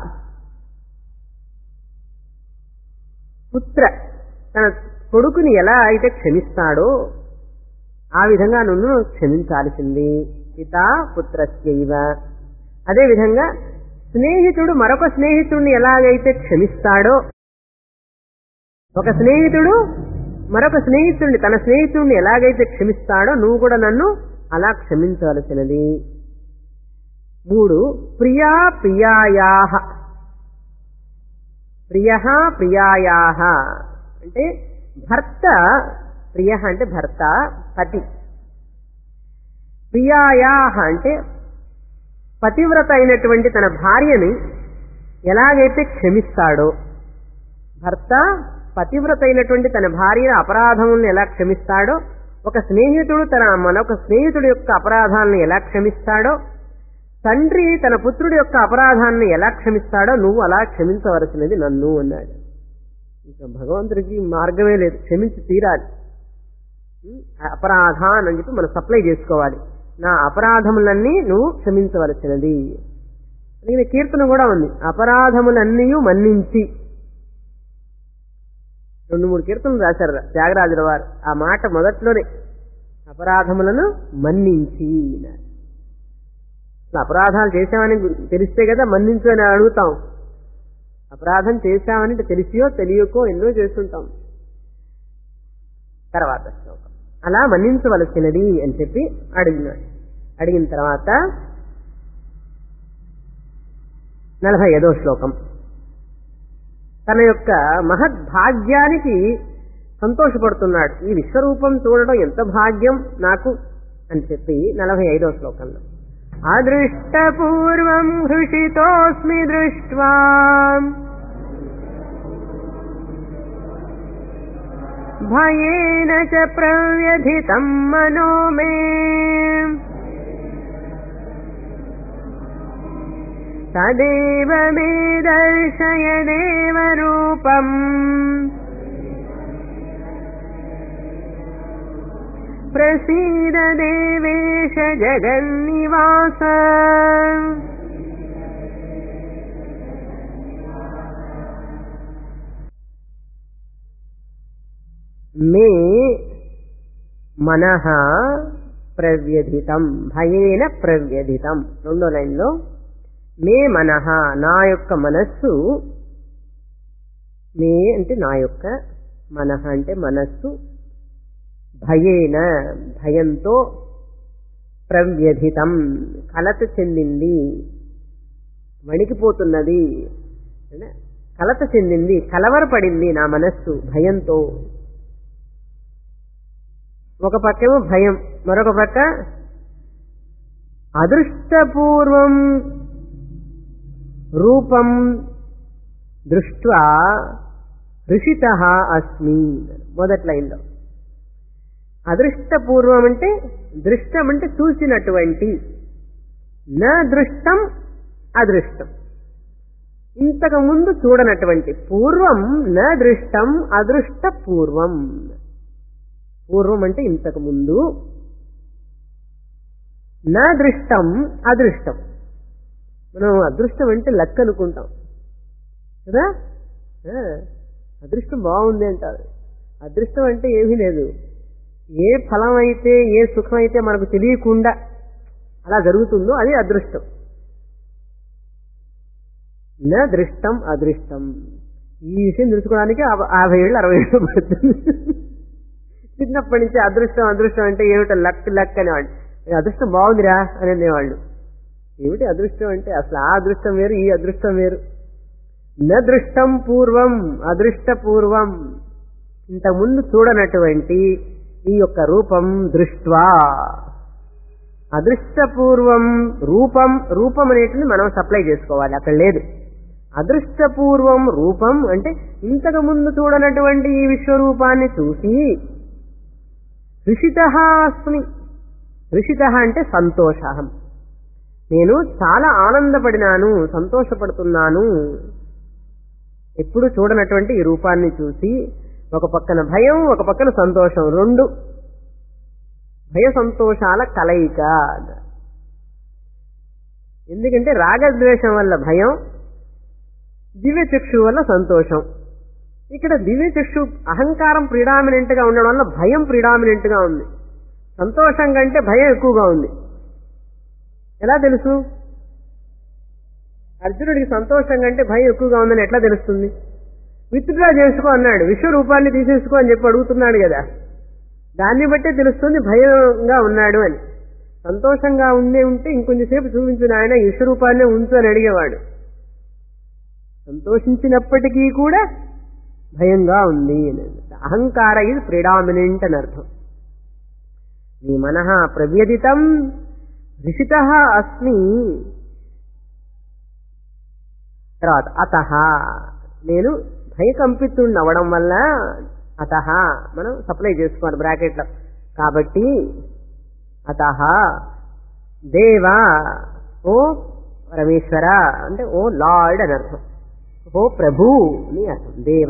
పుత్ర తన కొడుకుని ఎలా అయితే క్షమిస్తాడో ఆ విధంగా నువ్వు క్షమించాల్సింది, పితా పుత్రస్యైవ. అదేవిధంగా స్నేహితుడు మరొక స్నేహితుడిని ఎలాగైతే క్షమిస్తాడో, ఒక స్నేహితుడు మరొక స్నేహితుడిని తన స్నేహితుడిని ఎలాగైతే క్షమిస్తాడో నువ్వు కూడా నన్ను అలా క్షమించవలసినది. మూడు, ప్రియా ప్రియాయాః, ప్రియ ప్రియాయాః అంటే భర్త, ప్రియ అంటే భర్త పతి, ప్రియాయాః అంటే పతివ్రత అయినటువంటి తన భార్యని ఎలాగైతే క్షమిస్తాడో, భర్త పతివ్రత అయినటువంటి తన భార్య అపరాధములను ఎలా క్షమిస్తాడో, ఒక స్నేహితుడు తన మరొక స్నేహితుడి యొక్క అపరాధాలను ఎలా క్షమిస్తాడో, తండ్రి తన పుత్రుడి యొక్క అపరాధాన్ని ఎలా క్షమిస్తాడో నువ్వు అలా క్షమించవలసినది నన్ను అన్నాడు. ఇంకా భగవంతుడికి మార్గమే లేదు, క్షమించి తీరాలి. అపరాధాన్ అని చెప్పి మనం సప్లై చేసుకోవాలి, నా అపరాధములన్నీ నువ్వు క్షమించవలసినది. దీని కీర్తన కూడా ఉంది, అపరాధములన్నీ మన్నించి. రెండు మూడు కీర్తనలు రాశారు త్యాగరాజుల వారు. ఆ మాట మొదట్లోనే అపరాధములను మన్నించి. అపరాధాలు చేశామని తెలిస్తే కదా మన్నించు అని అడుగుతాం. అపరాధం చేశామని తెలిసియో తెలియకో ఎన్నో చేస్తుంటాం. తర్వాత శ్లోకం, అలా మన్నించవలసినది అని చెప్పి అడిగినాడు. అడిగిన తర్వాత నలభై ఐదో శ్లోకం, తన యొక్క మహద్భాగ్యానికి సంతోషపడుతున్నాడు. ఈ విశ్వరూపం చూడడం ఎంత భాగ్యం నాకు అని చెప్పి నలభై ఐదో శ్లోకంలో, అదృష్టపూర్వం హృషితోస్మి దృష్ట్వా భయేన చ ప్రవ్యధితం మనో మే తదేవ మే దర్శయ దేవ రూపం ప్రసీద దేవేశ జగన్నివాస. మే మనః ప్రవ్యధితం, భయేన ప్రవ్యధితం. రెండో లైన్లో మే మనః, నా యొక్క మనస్సు, మే అంటే నా యొక్క, మనః అంటే మనస్సు, భయేన భయంతో, ప్రవ్యధితం కలత చెందింది, వణికిపోతున్నది, కలత చెందింది, కలవరపడింది నా మనస్సు భయంతో. ఒక పక్కేమో భయం, మరొక పక్క అదృష్టపూర్వం రూపం దృష్ట్వా హృషితః అస్మి. మొదటి లైన్లో అదృష్టపూర్వం అంటే దృష్టం అంటే చూసినటువంటి, నా దృష్టం అదృష్టం ఇంతకు ముందు చూడనటువంటి, పూర్వం నా దృష్టం అదృష్ట పూర్వం. పూర్వం అంటే ఇంతకు ముందు, నా దృష్టం అదృష్టం. మనం అదృష్టం అంటే లక్ అనుకుంటాం కదా, అదృష్టం బాగుంది అంటారు. అదృష్టం అంటే ఏమీ లేదు, ఏ ఫలం అయితే ఏ సుఖం అయితే మనకు తెలియకుండా అలా జరుగుతుందో అది అదృష్టం. నా దృష్టం అదృష్టం. ఈ విషయం తెలుసుకోవడానికి యాభై ఏళ్ళు అరవై ఏళ్ళు పడుతుంది. చిన్నప్పటి నుంచి అదృష్టం అదృష్టం అంటే ఏమిటో లక్ లక్ అనేవాళ్ళు. అదృష్టం బాగుందిరా అని అనేవాళ్ళు. ఏమిటి అదృష్టం అంటే అసలు ఆ అదృష్టం వేరు, ఈ అదృష్టం వేరు. నా దృష్టం పూర్వం అదృష్ట పూర్వం, ఇంతకుముందు చూడనటువంటి ఈ యొక్క రూపం దృష్ట్వా. అదృష్టపూర్వం రూపం, రూపం అనేటిది మనం సప్లై చేసుకోవాలి, అక్కడ లేదు. అదృష్టపూర్వం రూపం అంటే ఇంతకు ముందు చూడనటువంటి ఈ విశ్వరూపాన్ని చూసి హృషితః అస్మి. హృషితః అంటే సంతోషం, నేను చాలా ఆనందపడినాను, సంతోషపడుతున్నాను. ఎప్పుడు చూడనటువంటి ఈ రూపాన్ని చూసి ఒక పక్కన భయం, ఒక పక్కన సంతోషం, రెండు భయ సంతోషాల కలయిక. ఎందుకంటే రాగద్వేషం వల్ల భయం, దివ్యచక్షు వల్ల సంతోషం. ఇక్కడ దివ్యచక్షు అహంకారం ప్రిడామినెంట్ గా ఉండడం వల్ల భయం ప్రిడామినెంట్ గా ఉంది, సంతోషం కంటే భయం ఎక్కువగా ఉంది. ఎలా తెలుసు? అర్జునుడికి సంతోషం కంటే భయం ఎక్కువగా ఉందని ఎట్లా తెలుస్తుంది? విత్డ్రా చేసుకో అన్నాడు, విశ్వరూపాన్ని తీసేసుకో అని చెప్పి అడుగుతున్నాడు కదా, దాన్ని బట్టే తెలుస్తుంది భయంగా ఉన్నాడు అని. సంతోషంగా ఉండే ఉంటే ఇంకొంచెంసేపు చూపించిన ఆయన విశ్వరూపాన్నే ఉంచు అని అడిగేవాడు. సంతోషించినప్పటికీ కూడా భయంగా ఉంది అని. అహంకార ఇది ప్రిడామినెంట్ అని అర్థం. నీ మనః ప్రవ్యదితం రిషితః అస్మి. తర్వాత అతః, నేను భయకంపితుడిని అవ్వడం వల్ల, అతః మనం సప్లై చేసుకోవాలి బ్రాకెట్లో. కాబట్టి అతః దేవ, ఓ పరమేశ్వర అంటే ఓ లార్డ్ అని అర్థం, ఓ ప్రభు అని అర్థం. దేవ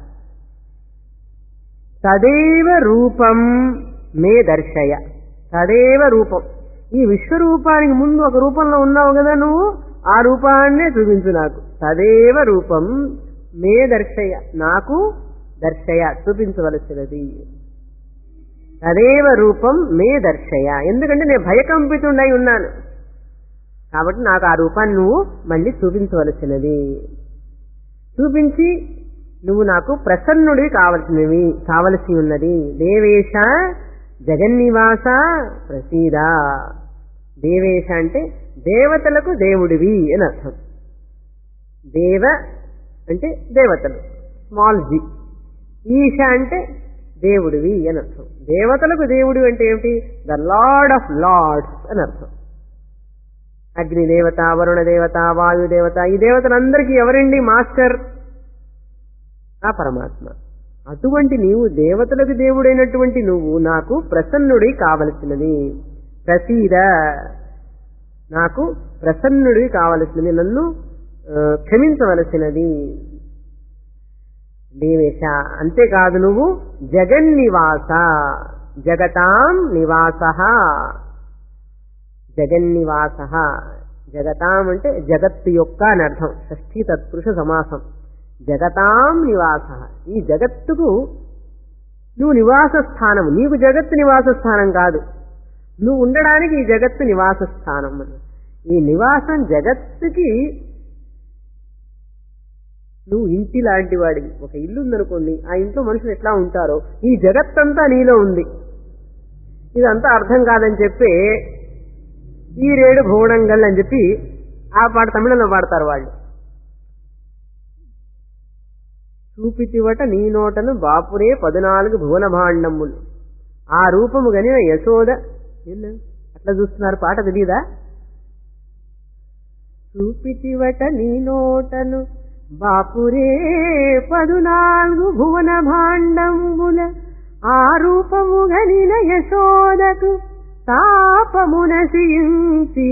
తదేవ రూపం మే దర్శయ. తదేవ రూపం, ఈ విశ్వరూపానికి ముందు ఒక రూపంలో ఉన్నావు కదా నువ్వు, ఆ రూపాన్నే చూపించు నాకు. తదేవ రూపం మే దర్శయ, నాకు దర్శయ చూపించవలసినది. తదేవ రూపం మే దర్శయ, ఎందుకంటే నేను భయకంపితుండై ఉన్నాను కాబట్టి నాకు ఆ రూపాన్ని నువ్వు మళ్ళీ చూపించవలసినది. చూపించి నువ్వు నాకు ప్రసన్నుడివి కావలసినవి కావలసి ఉన్నది. దేవేశ జగన్నివాస ప్రసీద. దేవేశ అంటే దేవతలకు దేవుడివి అని అర్థం. దేవ అంటే దేవతలు, స్మాల్ జి. ఈశ అంటే దేవుడివి అని అర్థం. దేవతలకు దేవుడు అంటే ఏమిటి? ద లార్డ్ ఆఫ్ లార్డ్స్ అని అర్థం. అగ్నిదేవత, వరుణ దేవత, వాయుదేవత, ఈ దేవతలందరికీ ఎవరండి మాస్టర్? ఆ పరమాత్మ. అటువంటి నీవు దేవతలకు దేవుడైనటువంటి నువ్వు నాకు ప్రసన్నుడి కావలసినది. ప్రసీద, నాకు ప్రసన్నుడి కావలసినది, నన్ను క్షమించవలసినది. దేవేశ, అంతేకాదు నువ్వు జగన్నివాస, జగతాం నివాస. జగన్నివాస, జగతాం అంటే జగత్తు యొక్క అని అర్థం. షష్ఠీ తత్పురుష సమాసం. జగతాం నివాస, ఈ జగత్తుకు నువ్వు నివాస స్థానం. నీకు జగత్తు నివాస స్థానం కాదు, నువ్వు ఉండడానికి ఈ జగత్తు నివాస స్థానం. ఈ నివాసం జగత్తుకి నువ్వు ఇంటి లాంటి వాడివి. ఒక ఇల్లు ఉందనుకోండి, ఆ ఇంట్లో మనుషులు ఎట్లా ఉంటారో ఈ జగత్తంతా నీలో ఉంది. ఇదంతా అర్థం కాదని చెప్పి ఈ రేడు భువనంగల్ అని చెప్పి ఆ పాట తమిళంలో పాడతారు వాళ్ళు. చూపితివట నీ నోటను బాపురే పద్నాలుగు భువన భాండములు, ఆ రూపము గని యశోద. అట్లా చూస్తున్నారు, పాట తెలియదా? చూపితివట నీ నోటను బాపురే పదునాలుగు భువన భాండంబుల ఆరూపము గనిన యశోదకు తాపము నశించి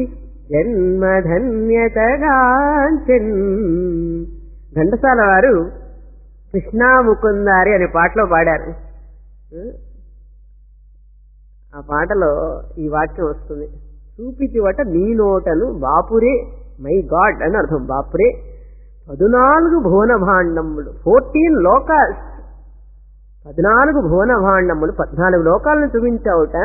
జన్మధన్యతగాంచెన్. ఘంటసాల వారు కృష్ణా ముకుందారి అనే పాటలో పాడారు. ఆ పాటలో ఈ వాక్యం వస్తుంది, చూపితివట నీ నోటను బాపురే, మై గాడ్ అని అర్థం. బాపురే పదునాలుగు భువన భాండములు, ఫోర్టీన్ లోకాల్స్, పద్నాలుగు భువన భాండములు, పద్నాలుగు లోకాలను చూపించావుట.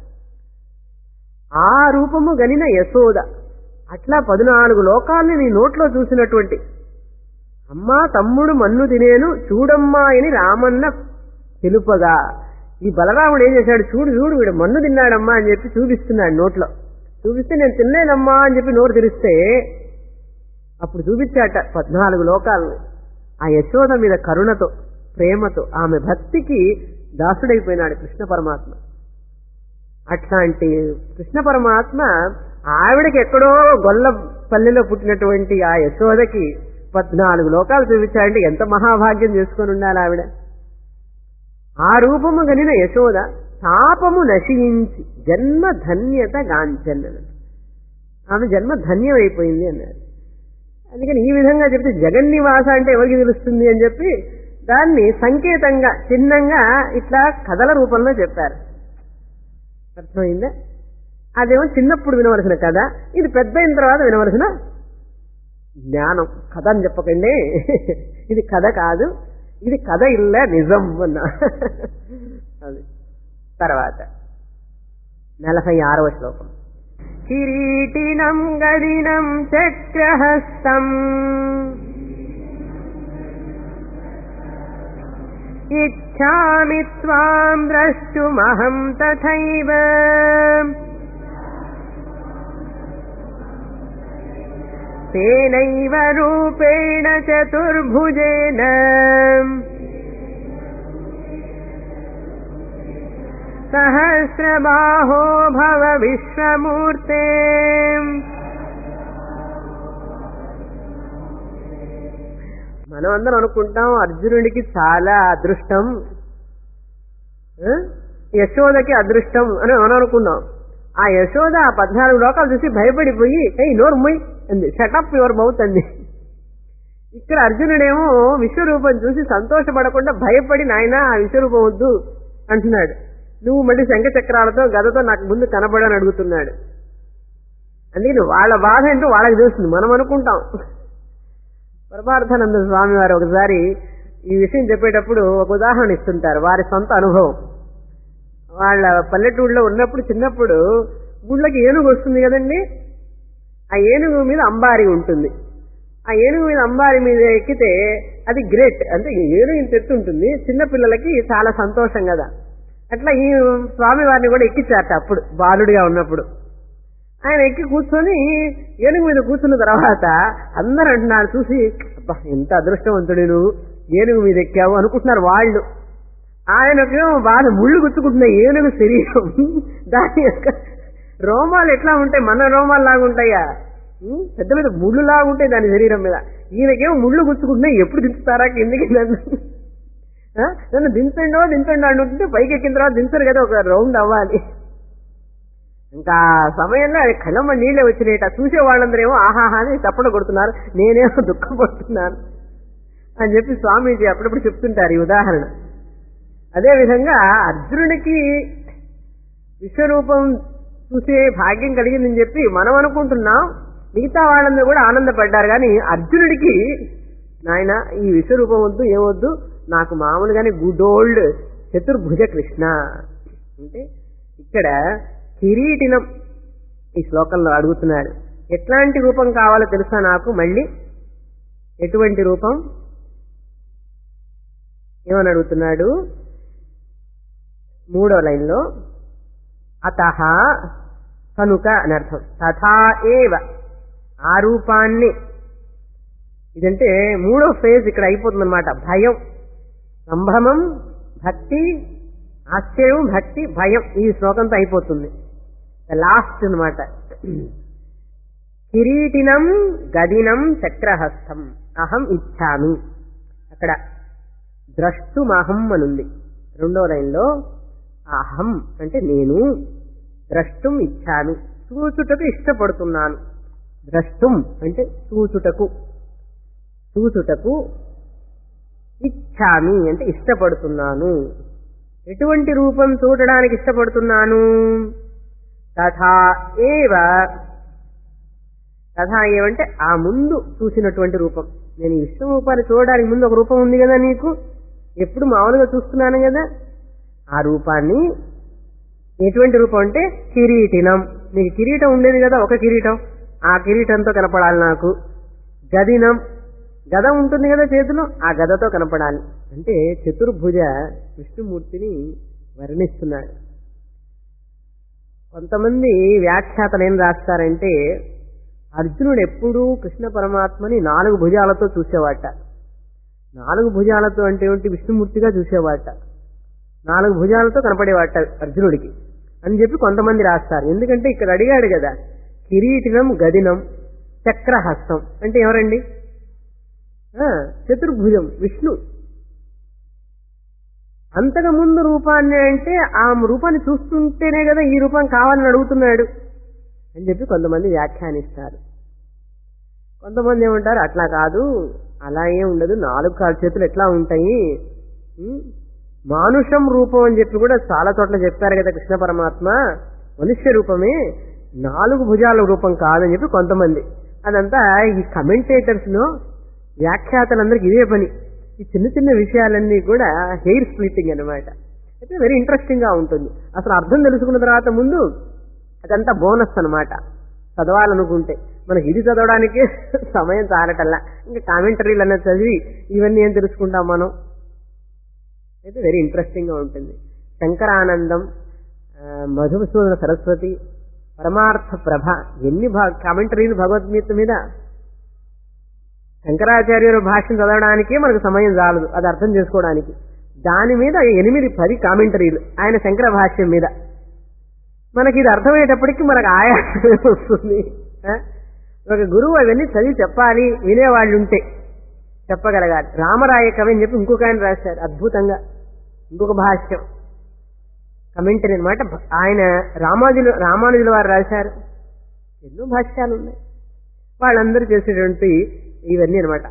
ఆ రూపము గనిన యశోద, అట్లా పద్నాలుగు లోకాలని నీ నోట్లో చూసినటువంటి అమ్మా తమ్ముడు మన్ను తినేను చూడమ్మా అని రామన్న తెలుపగా, ఈ బలరాముడు ఏం చేశాడు, చూడు చూడు వీడు మన్ను తిన్నాడమ్మా అని చెప్పి చూపిస్తున్నాడు నోట్లో. చూపిస్తే నేను తినలేదమ్మా అని చెప్పి నోరు తెరిస్తే అప్పుడు చూపించాట పద్నాలుగు లోకాలను. ఆ యశోద మీద కరుణతో ప్రేమతో ఆమె భక్తికి దాసుడైపోయినాడు కృష్ణ పరమాత్మ. అట్లాంటి కృష్ణ పరమాత్మ ఆవిడకి ఎక్కడో గొల్ల పల్లెలో పుట్టినటువంటి ఆ యశోదకి పద్నాలుగు లోకాలు చూపించాలంటే ఎంత మహాభాగ్యం చేసుకొని ఉండాలి ఆవిడ. ఆ రూపము గనిన యశోద తాపము నశించి జన్మ ధన్యత గాంచన్ అన్నాడు. ఆమె జన్మ ధన్యమైపోయింది అన్నాడు. అందుకని ఈ విధంగా చెప్తే జగన్నివాస అంటే ఎవరికి తెలుస్తుంది అని చెప్పి దాన్ని సంకేతంగా చిన్నంగా ఇట్లా కథల రూపంలో చెప్పారు. అర్థమైందా? అదేమో చిన్నప్పుడు వినవలసిన కథ, ఇది పెద్ద అయిన తర్వాత వినవలసిన జ్ఞానం. కథ అని చెప్పకండి, ఇది కథ కాదు, ఇది కథ ఇల్ల నిజం అన్నా. అది తర్వాత నలభై ఆరవ శ్లోకం. కిరీటినం గదినం చక్రహస్తం ఇచ్ఛామి త్వాం ద్రష్టుమహం తథైవ తేనైవ రూపేణ చతుర్భుజేన సహస్రబాహో భవ విశ్వమూర్తే. మనం అందరం అనుకుంటాం అర్జునుడికి చాలా అదృష్టం, యశోదకి అదృష్టం అని మనం అనుకున్నాం. ఆ యశోద ఆ పద్నాలుగు లోకాలు చూసి భయపడిపోయి ఏ నోరు మొయ్ అంది, షటప్ యువర్ మౌత్ అంది. ఇక్కడ అర్జునుడేమో విశ్వరూపం చూసి సంతోషపడకుండా భయపడి నాయనా ఆ విశ్వరూపం వద్దు అంటున్నాడు. నువ్వు మళ్ళీ శంఖ చక్రాలతో గదతో నాకు ముందు కనబడని అడుగుతున్నాడు. అందుకని వాళ్ళ బాధ ఏంటో వాళ్ళకి తెలుస్తుంది, మనం అనుకుంటాం. పరమార్థానంద స్వామి వారు ఒకసారి ఈ విషయం చెప్పేటప్పుడు ఒక ఉదాహరణ ఇస్తుంటారు, వారి సొంత అనుభవం. వాళ్ళ పల్లెటూళ్ళలో ఉన్నప్పుడు చిన్నప్పుడు ఊళ్ళకి ఏనుగు వస్తుంది కదండి, ఆ ఏనుగు మీద అంబారి ఉంటుంది. ఆ ఏనుగు మీద అంబారి మీద ఎక్కితే అది గ్రేట్, అంటే ఏనుగు ఇంత ఎత్తు ఉంటుంది, చిన్నపిల్లలకి చాలా సంతోషం కదా. అట్లా ఈ స్వామి వారిని కూడా ఎక్కించారట అప్పుడు బాలుడిగా ఉన్నప్పుడు. ఆయన ఎక్కి కూర్చొని ఏనుగు మీద కూర్చున్న తర్వాత అందరూ అంటున్నారు చూసి, అబ్బా ఎంత అదృష్టవంతుడు నువ్వు ఏనుగు మీద ఎక్కావు అనుకుంటున్నారు వాళ్ళు. ఆయనకేమో బాగా ముళ్ళు గుచ్చుకుంటున్నాయి ఏనుగు శరీరం, దాని యొక్క రోమాలు ఎట్లా ఉంటాయి, మన రోమాలు లాగా ఉంటాయా, పెద్ద పెద్ద ముళ్ళు లాగా ఉంటాయి దాని శరీరం మీద. ఈయనకేమో ముళ్ళు గుచ్చుకుంటున్నాయి, ఎప్పుడు దించుతారా కిందికి నన్ను నన్ను దించండో దించండి అనుకుంటే పైకి ఎక్కిన తర్వాత దించరు కదా, ఒక రౌండ్ అవ్వాలి. ఇంకా సమయంలో అది కళ్ళమ్మ నీళ్ళే వచ్చినాయట. చూసే వాళ్ళందరేమో ఆహాహా అని చప్పట కొడుతున్నారు, నేనేమో దుఃఖపడుతున్నాను అని చెప్పి స్వామీజీ అప్పుడప్పుడు చెప్తుంటారు ఈ ఉదాహరణ. అదేవిధంగా అర్జునుడికి విశ్వరూపం చూసే భాగ్యం కలిగిందని చెప్పి మనం అనుకుంటున్నాం, మిగతా వాళ్ళందరూ కూడా ఆనందపడ్డారు. కానీ అర్జునుడికి నాయన ఈ విశ్వరూపం వద్దు ఏమొద్దు, నాకు మామూలుగానే గుడ్ ఓల్డ్ చతుర్భుజ కృష్ణ అంటే ఇక్కడ కిరీటినం ఈ శ్లోకంలో అడుగుతున్నాడు. ఎట్లాంటి రూపం కావాలో తెలుసా నాకు, మళ్ళీ ఎటువంటి రూపం ఏమని అడుగుతున్నాడు మూడో లైన్లో. అతః కనుక అని అర్థం, తథా ఏవ ఆ రూపాన్ని. ఇదంటే మూడో ఫేజ్ ఇక్కడ అయిపోతుందన్నమాట. భయం, సంభ్రమం, భక్తి, ఆశ్చర్యం, భక్తి, భయం ఈ శ్లోకంతో అయిపోతుంది. లాస్ట్ అన్నమాట. కిరీటినం గదినం చక్రహస్తం అహం ఇచ్చామి. అక్కడ ద్రష్టుమహం అనుంది రెండో లైన్లో. అహం అంటే నేను, ద్రష్టుం ఇచ్చామి చూచుటకు ఇష్టపడుతున్నాను. ద్రష్టుం అంటే చూచుటకు, చూచుటకు ఇచ్చామి అంటే ఇష్టపడుతున్నాను. ఎటువంటి రూపం చూడడానికి ఇష్టపడుతున్నాను? తథా ఏవ, తథా ఏవంటే ఆ ముందు చూసినటువంటి రూపం. నేను ఈ విష్ణు రూపాన్ని చూడడానికి ముందు ఒక రూపం ఉంది కదా నీకు, ఎప్పుడు మామూలుగా చూస్తున్నాను కదా, ఆ రూపాన్ని ఎటువంటి రూపం అంటే కిరీటినం. నీకు కిరీటం ఉండేది కదా, ఒక కిరీటం, ఆ కిరీటంతో కనపడాలి నాకు. గదినం, గద ఉంటుంది కదా చేతిలో, ఆ గదతో కనపడాలి. అంటే చతుర్భుజ విష్ణుమూర్తిని వర్ణిస్తున్నాడు. కొంతమంది వ్యాఖ్యాతలు ఏం రాస్తారంటే అర్జునుడు ఎప్పుడూ కృష్ణ పరమాత్మని నాలుగు భుజాలతో చూసేవాట. నాలుగు భుజాలతో అంటే ఏమిటి? విష్ణుమూర్తిగా చూసేవాట, నాలుగు భుజాలతో కనపడేవాట అర్జునుడికి అని చెప్పి కొంతమంది రాస్తారు. ఎందుకంటే ఇక్కడ అడిగాడు కదా, కిరీటినం గదినం చక్రహస్తం అంటే ఎవరండి? చతుర్భుజం విష్ణు. అంతకు ముందు రూపాన్ని అంటే ఆ రూపాన్ని చూస్తుంటేనే కదా ఈ రూపం కావాలని అడుగుతున్నాడు అని చెప్పి కొంతమంది వ్యాఖ్యానిస్తారు. కొంతమంది ఏమంటారు, అట్లా కాదు, అలా ఏం ఉండదు, నాలుగు కాలు చేతులు ఎట్లా ఉంటాయి, మానుషం రూపం అని చెప్పి కూడా చాలా చోట్ల చెప్పారు కదా కృష్ణ పరమాత్మ, మనుష్య రూపమే, నాలుగు భుజాల రూపం కాదని చెప్పి కొంతమంది. అదంతా ఈ కమెంటేటర్స్ లో వ్యాఖ్యాతలందరికీ ఇదే పని. ఈ చిన్న చిన్న విషయాలన్నీ కూడా హెయిర్ స్ప్లిట్టింగ్ అనమాట. అయితే వెరీ ఇంట్రెస్టింగ్ గా ఉంటుంది. అసలు అర్థం తెలుసుకున్న తర్వాత ముందు అదంతా బోనస్ అనమాట. చదవాలనుకుంటే మనకి ఇది చదవడానికి సమయం చాలటల్లా, ఇంకా కామెంటరీలు అన్నది చదివి ఇవన్నీ ఏం తెలుసుకుంటాం మనం. అయితే వెరీ ఇంట్రెస్టింగ్ గా ఉంటుంది. శంకరానందం, మధుసూదన సరస్వతి, పరమార్థ ప్రభ, ఎన్ని కామెంటరీలు భగవద్గీత మీద. శంకరాచార్యుల భాష్యం చదవడానికి మనకు సమయం చాలదు, అది అర్థం చేసుకోవడానికి. దాని మీద ఎనిమిది పది కామెంటరీలు ఆయన శంకర భాష్యం మీద. మనకి ఇది అర్థమయ్యేటప్పటికి మనకు ఆయాసం వస్తుంది. ఒక గురువు అవన్నీ చదివి చెప్పాలి, వినేవాళ్ళు ఉంటే చెప్పగలగాలి. రామరాయ కవి అని చెప్పి ఇంకొక ఆయన రాశారు అద్భుతంగా, ఇంకొక భాష్యం కమెంటరీ అనమాట. ఆయన రామానుజులు రామానుజుల వారు రాశారు. ఎన్నో భాష్యాలు ఉన్నాయి, వాళ్ళందరూ చేసేటువంటి ఇవన్నీ అనమాట.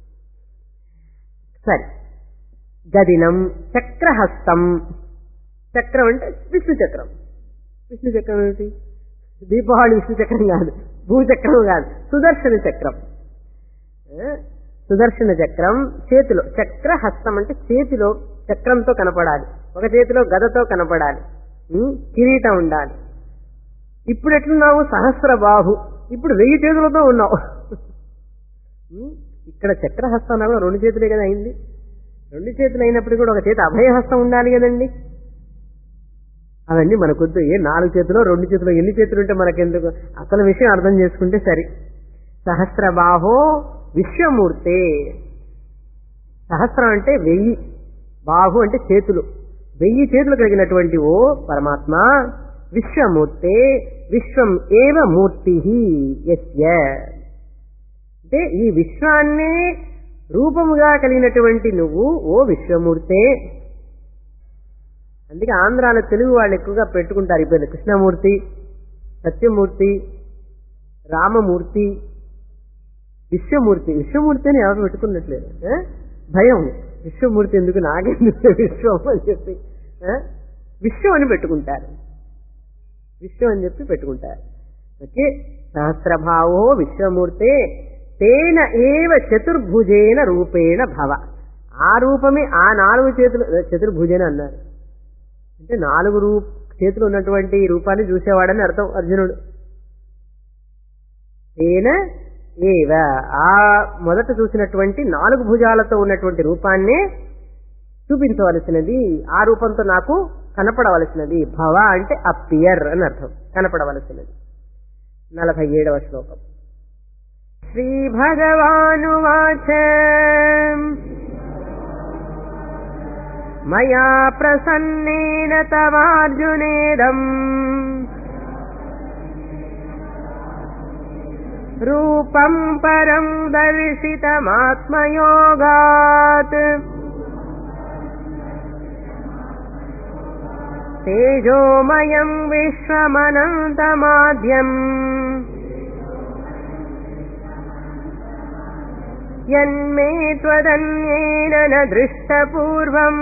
సరే, గదినం చక్రహస్తం. చక్రం అంటే విష్ణు చక్రం. విష్ణు చక్రం ఏమిటి? దీపావళి విష్ణు చక్రం కాదు, భూచక్రం కాదు, సుదర్శన చక్రం. సుదర్శన చక్రం చేతిలో, చక్రహస్తం అంటే చేతిలో చక్రంతో కనపడాలి, ఒక చేతిలో గదతో కనపడాలి, కిరీటం ఉండాలి. ఇప్పుడు ఎట్లున్నావు? సహస్ర బాహు, ఇప్పుడు వెయ్యి చేతులతో ఉన్నావు. ఇక్కడ చక్రహస్తం కూడా రెండు చేతులే కదా అయింది. రెండు చేతులు అయినప్పుడు కూడా ఒక చేతి అభయహస్తం ఉండాలి కదండి. అవన్నీ మనకొద్దు. ఏ నాలుగు చేతులు రెండు చేతులు ఎన్ని చేతులు ఉంటే మనకెందుకు? అసలు విషయం అర్థం చేసుకుంటే సరి. సహస్రబాహో విశ్వమూర్తే. సహస్రం అంటే వెయ్యి, బాహు అంటే చేతులు, వెయ్యి చేతులు కలిగినటువంటి ఓ పరమాత్మ విశ్వమూర్తే. విశ్వం ఏవ మూర్తి యస్య. అంటే ఈ విశ్వాన్నే రూపముగా కలిగినటువంటి నువ్వు ఓ విశ్వమూర్తే. అందుకే ఆంధ్రాలో తెలుగు వాళ్ళు ఎక్కువగా పెట్టుకుంటారు ఈ పేర్లు. కృష్ణమూర్తి, సత్యమూర్తి, రామమూర్తి, విశ్వమూర్తి. విశ్వమూర్తి అని ఎవరు పెట్టుకున్నట్లేదు, భయం. విశ్వమూర్తి ఎందుకు, నాకెందుకు విశ్వం అని చెప్పి విశ్వం అని పెట్టుకుంటారు, విశ్వం అని చెప్పి పెట్టుకుంటారు. ఓకే, సహస్రభావో విశ్వమూర్తే తేన ఏవ చతుర్భుజేన రూపేణ భవ. ఆ రూపమే, ఆ నాలుగు చేతులు చతుర్భుజేన అన్నారు అంటే నాలుగు రూ చేతులు ఉన్నటువంటి రూపాన్ని చూసేవాడని అర్థం అర్జునుడు. తేన ఏవ, ఆ మొదట చూసినటువంటి నాలుగు భుజాలతో ఉన్నటువంటి రూపాన్నే చూపించవలసినది, ఆ రూపంతో నాకు కనపడవలసినది. భవ అంటే అపియర్ అని అర్థం, కనపడవలసినది. నలభై ఏడవ శ్లోకం. శ్రీ భగవానువాచ మయా ప్రసన్నేన తవార్జునేదం రూపం పరం దర్శితమాత్మయోగాత్ తేజోమయం విశ్వమనంతమాద్యం యన్మే త్వదన్యేన న దృష్టపూర్వం.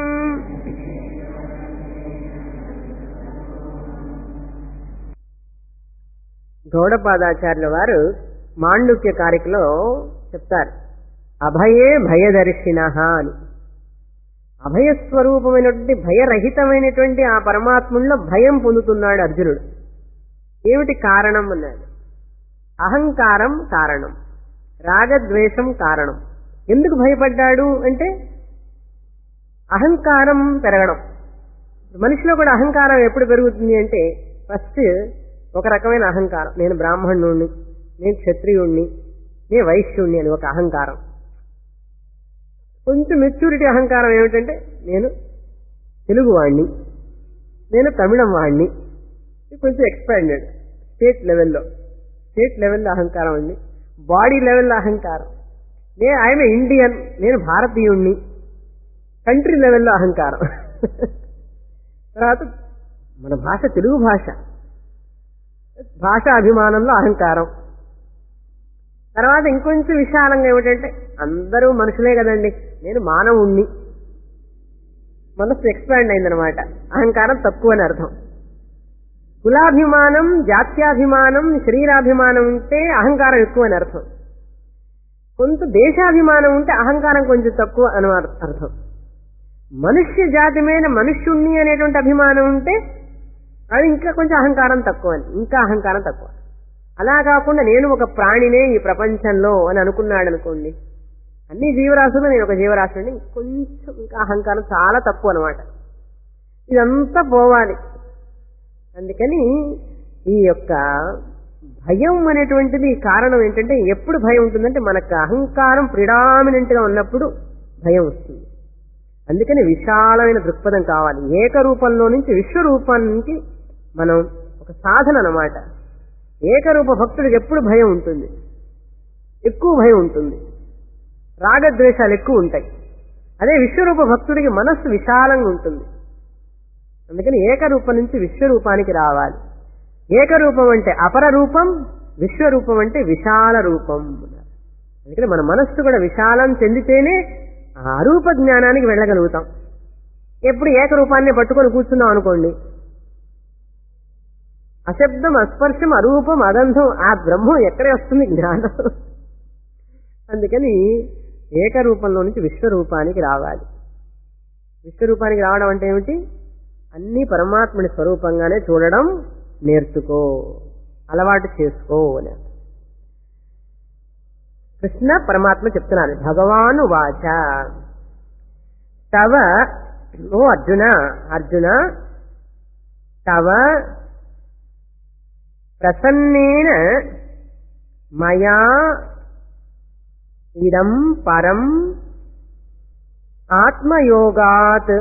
గౌడపాదాచార్యుల వారు మాండుక్య కారికలో చెప్తారు, అభయే భయదర్శినః అని. అభయస్వరూపమైనటువంటి భయరహితమైనటువంటి ఆ పరమాత్ముల్లో భయం పొందుతున్నాడు అర్జునుడు. ఏమిటి కారణం అన్నాడు. అహంకారం కారణం, రాగద్వేషం కారణం. ఎందుకు భయపడ్డాడు అంటే అహంకారం పెరగడం. మనిషిలో కూడా అహంకారం ఎప్పుడు పెరుగుతుంది అంటే ఫస్ట్ ఒక రకమైన అహంకారం, నేను బ్రాహ్మణుణ్ణి, నేను క్షత్రియుణ్ణి, నేను వైశ్యుణ్ణి అని ఒక అహంకారం. కొంచెం మెచ్యూరిటీ అహంకారం ఏమిటంటే నేను తెలుగు వాణ్ణి, నేను తమిళం వాణ్ణి. కొంచెం ఎక్స్పాండెడ్ స్టేట్ లెవెల్లో స్టేట్ లెవెల్లో అహంకారం ఉంది. బాడీ లెవెల్లో అహంకారం, నేను ఆయన ఇండియన్, నేను భారతీయుణ్ణి. కంట్రీ లెవెల్లో అహంకారం. తర్వాత మన భాష తెలుగు భాష, భాషా అభిమానంలో అహంకారం. తర్వాత ఇంకొంచెం విశాలంగా ఏమిటంటే అందరూ మనుషులే కదండి, నేను మానవుణ్ణి. మనస్సు ఎక్స్పాండ్ అయిందనమాట. అహంకారం తక్కువ అని అర్థం. కులాభిమానం, జాత్యాభిమానం, శరీరాభిమానం ఉంటే అహంకారం ఎక్కువ అని అర్థం. కొంత దేశాభిమానం ఉంటే అహంకారం కొంచెం తక్కువ అని అర్థం. మనుష్య జాతి మీద మనుష్యుణ్ణి అనేటువంటి అభిమానం ఉంటే అది ఇంకా కొంచెం అహంకారం తక్కువ అని, ఇంకా అహంకారం తక్కువ. అలా కాకుండా నేను ఒక ప్రాణినే ఈ ప్రపంచంలో అని అనుకున్నాడు అనుకోండి, అన్ని జీవరాశులు నేను ఒక జీవరాశుని, కొంచెం ఇంకా అహంకారం చాలా తక్కువ అనమాట. ఇదంతా పోవాలి. అందుకని ఈ యొక్క భయం అనేటువంటిది కారణం ఏంటంటే, ఎప్పుడు భయం ఉంటుందంటే మనకు అహంకారం ప్రిడామినెంట్ గా ఉన్నప్పుడు భయం వస్తుంది. అందుకని విశాలమైన దృక్పథం కావాలి. ఏకరూపంలో నుంచి విశ్వరూపానికి మనం ఒక సాధన అన్నమాట. ఏకరూప భక్తుడికి ఎప్పుడు భయం ఉంటుంది, ఎక్కువ భయం ఉంటుంది, రాగద్వేషాలు ఎక్కువ ఉంటాయి. అదే విశ్వరూప భక్తుడికి మనస్సు విశాలంగా ఉంటుంది. అందుకని ఏకరూపం నుంచి విశ్వరూపానికి రావాలి. ఏకరూపం అంటే అపర రూపం, విశ్వరూపం అంటే విశాల రూపం. అందుకని మన మనస్సు కూడా విశాలం చెందితేనే ఆ అరూప జ్ఞానానికి వెళ్ళగలుగుతాం. ఎప్పుడు ఏకరూపాన్ని పట్టుకొని కూర్చున్నాం అనుకోండి, అశబ్దం, అస్పర్శం, అరూపం, అగంధం, ఆ బ్రహ్మం ఎక్కడే వస్తుంది జ్ఞానం. అందుకని ఏకరూపంలో నుంచి విశ్వరూపానికి రావాలి. విశ్వరూపానికి రావడం అంటే ఏమిటి? అన్ని పరమాత్ముని స్వరూపంగానే చూడడం నేర్చుకో, అలవాటు చేసుకో అని. కృష్ణ పరమాత్మ చెప్తున్నారు, భగవాను వాచ తవ, ఓ అర్జున, అర్జున తవ ప్రసన్నేన మయా ఇదం పరం ఆత్మయోగాత్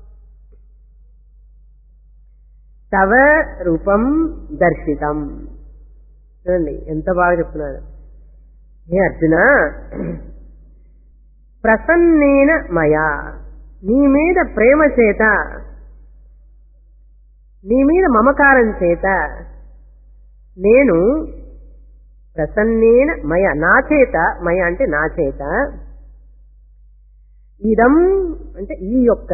తవ రూపం దర్శితం. చూడండి ఎంత బాగా చెప్తున్నాడు. ఏ అర్జున, ప్రసన్నేన మయా, నీ మీద ప్రేమ చేత, నీ మీద మమకారం చేత నేను, ప్రసన్నేన మయ, నా చేత, మయ అంటే నా చేత, ఇదం అంటే ఈ యొక్క,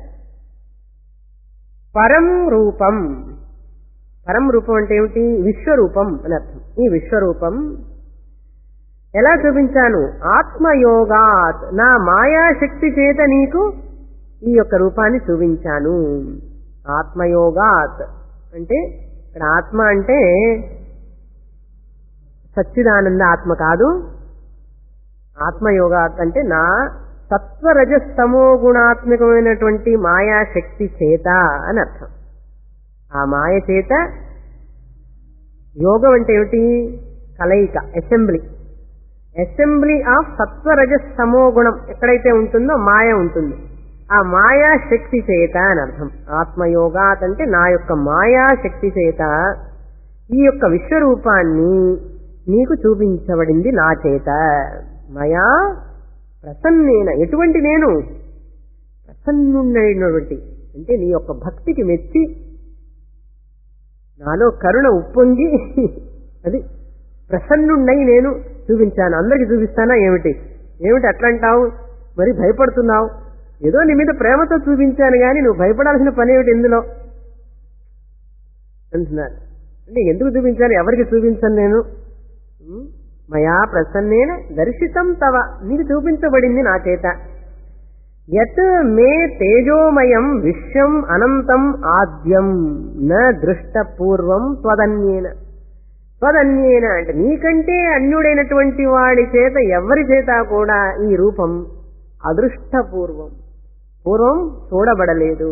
పరం రూపం, పరం రూపం అంటే ఏమిటి? విశ్వరూపం అని అర్థం. ఈ విశ్వరూపం ఎలా చూపించాను? ఆత్మయోగాత్, నా మాయాశక్తి చేత నీకు ఈ యొక్క రూపాన్ని చూపించాను. ఆత్మయోగాత్ అంటే ఇక్కడ ఆత్మ అంటే సచ్చిదానంద ఆత్మ కాదు. ఆత్మయోగాత్ అంటే నా సత్వరజస్తమో గుణాత్మకమైనటువంటి మాయాశక్తి చేత అని అర్థం. ఆ మాయ చేత, యోగం అంటే ఏమిటి? కలయిక, అసెంబ్లీ. అసెంబ్లీ ఆఫ్ సత్వరజస్తమో గుణం ఎక్కడైతే ఉంటుందో మాయ ఉంటుంది. ఆ మాయాశక్తి చేత అని అర్థం. ఆత్మయోగాత్ అంటే నా యొక్క మాయాశక్తి చేత ఈ యొక్క విశ్వరూపాన్ని నీకు చూపించబడింది నా చేత. మయా ప్రసన్నేన, ఎటువంటి నేను? ప్రసన్నుడైనటువంటి, అంటే నీ యొక్క భక్తికి మెచ్చి నాలో కరుణ ఉప్పొంగి అది ప్రసన్నున్నై నేను చూపించాను. అందరికి చూపిస్తానా ఏమిటి? ఏమిటి అట్లంటావు? మరి భయపడుతున్నావు? ఏదో నీ మీద ప్రేమతో చూపించాను కానీ నువ్వు భయపడాల్సిన పని ఏమిటి ఇందులో అంటున్నారు. అంటే ఎందుకు చూపించాను? ఎవరికి చూపించాను నేను? మయా ప్రసన్నేన దర్శితం తవ, నీకు చూపించబడింది నా చేత. యత్ మే తేజోమయం విశ్వం అనంతం ఆద్యం న దృష్ట పూర్వం త్వదన్యేన. త్వదన్యేన అంటే నీకంటే అన్యుడైనటువంటి వాడి చేత, ఎవరి చేత కూడా ఈ రూపం అదృష్టపూర్వం, పూర్వం చూడబడలేదు.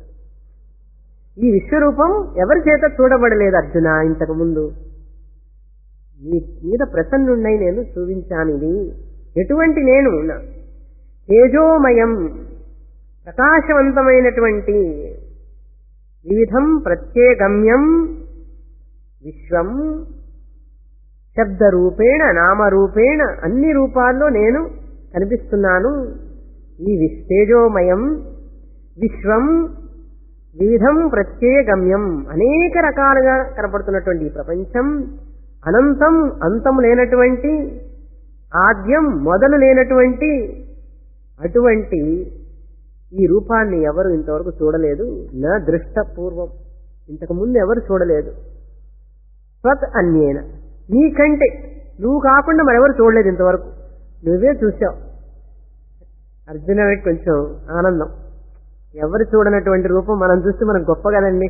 ఈ విశ్వరూపం ఎవరి చేత చూడబడలేదు అర్జున ఇంతకు ముందు. నీ మీద ప్రసన్నున్నై నేను చూపించాను. ఇది ఎటువంటి నేను? తేజోమయం, ప్రకాశవంతమైనటువంటి, వివిధం ప్రత్యేగమ్యం విశ్వం, శబ్దరూపేణ నామరూపేణ అన్ని రూపాల్లో నేను కనిపిస్తున్నాను. ఈ తేజోమయం విశ్వం వివిధం ప్రత్యేగమ్యం, అనేక రకాలుగా కనపడుతున్నటువంటి ఈ ప్రపంచం, అనంతం అంతము లేనటువంటి, ఆద్యం మొదలు లేనటువంటి అటువంటి ఈ రూపాన్ని ఎవరు ఇంతవరకు చూడలేదు. నా దృష్ట పూర్వం, ఇంతకు ముందు ఎవరు చూడలేదు. స్వత్ అన్యేన, నీకంటే, నువ్వు కాకుండా మరెవరు చూడలేదు ఇంతవరకు, నువ్వే చూసావు. అర్జునుడికి కొంచెం ఆనందం, ఎవరు చూడనటువంటి రూపం మనం చూస్తే మనకు గొప్ప కదండి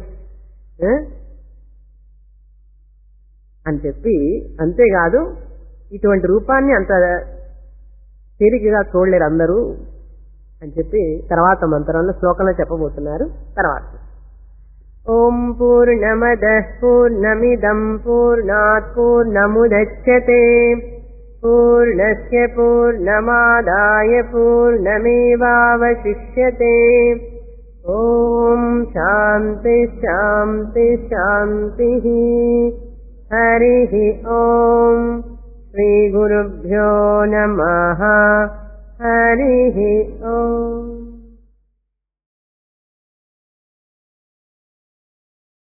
అని చెప్పి. అంతేకాదు ఇటువంటి రూపాన్ని అంత తేలికగా చూడలేరు అందరూ అని చెప్పి తర్వాత మంత్రంలో శ్లోకంలో చెప్పబోతున్నారు. తర్వాత ఓం పూర్ణమదః పూర్ణమిదం పూర్ణాత్ పూర్ణముదచ్యతే పూర్ణస్య పూర్ణమాదాయ పూర్ణమేవావశిష్యతే. ఓం శాంతి శాంతి శాంతి. హరి ఓం శ్రీ గురుభ్యో నమః. హరి ఓం.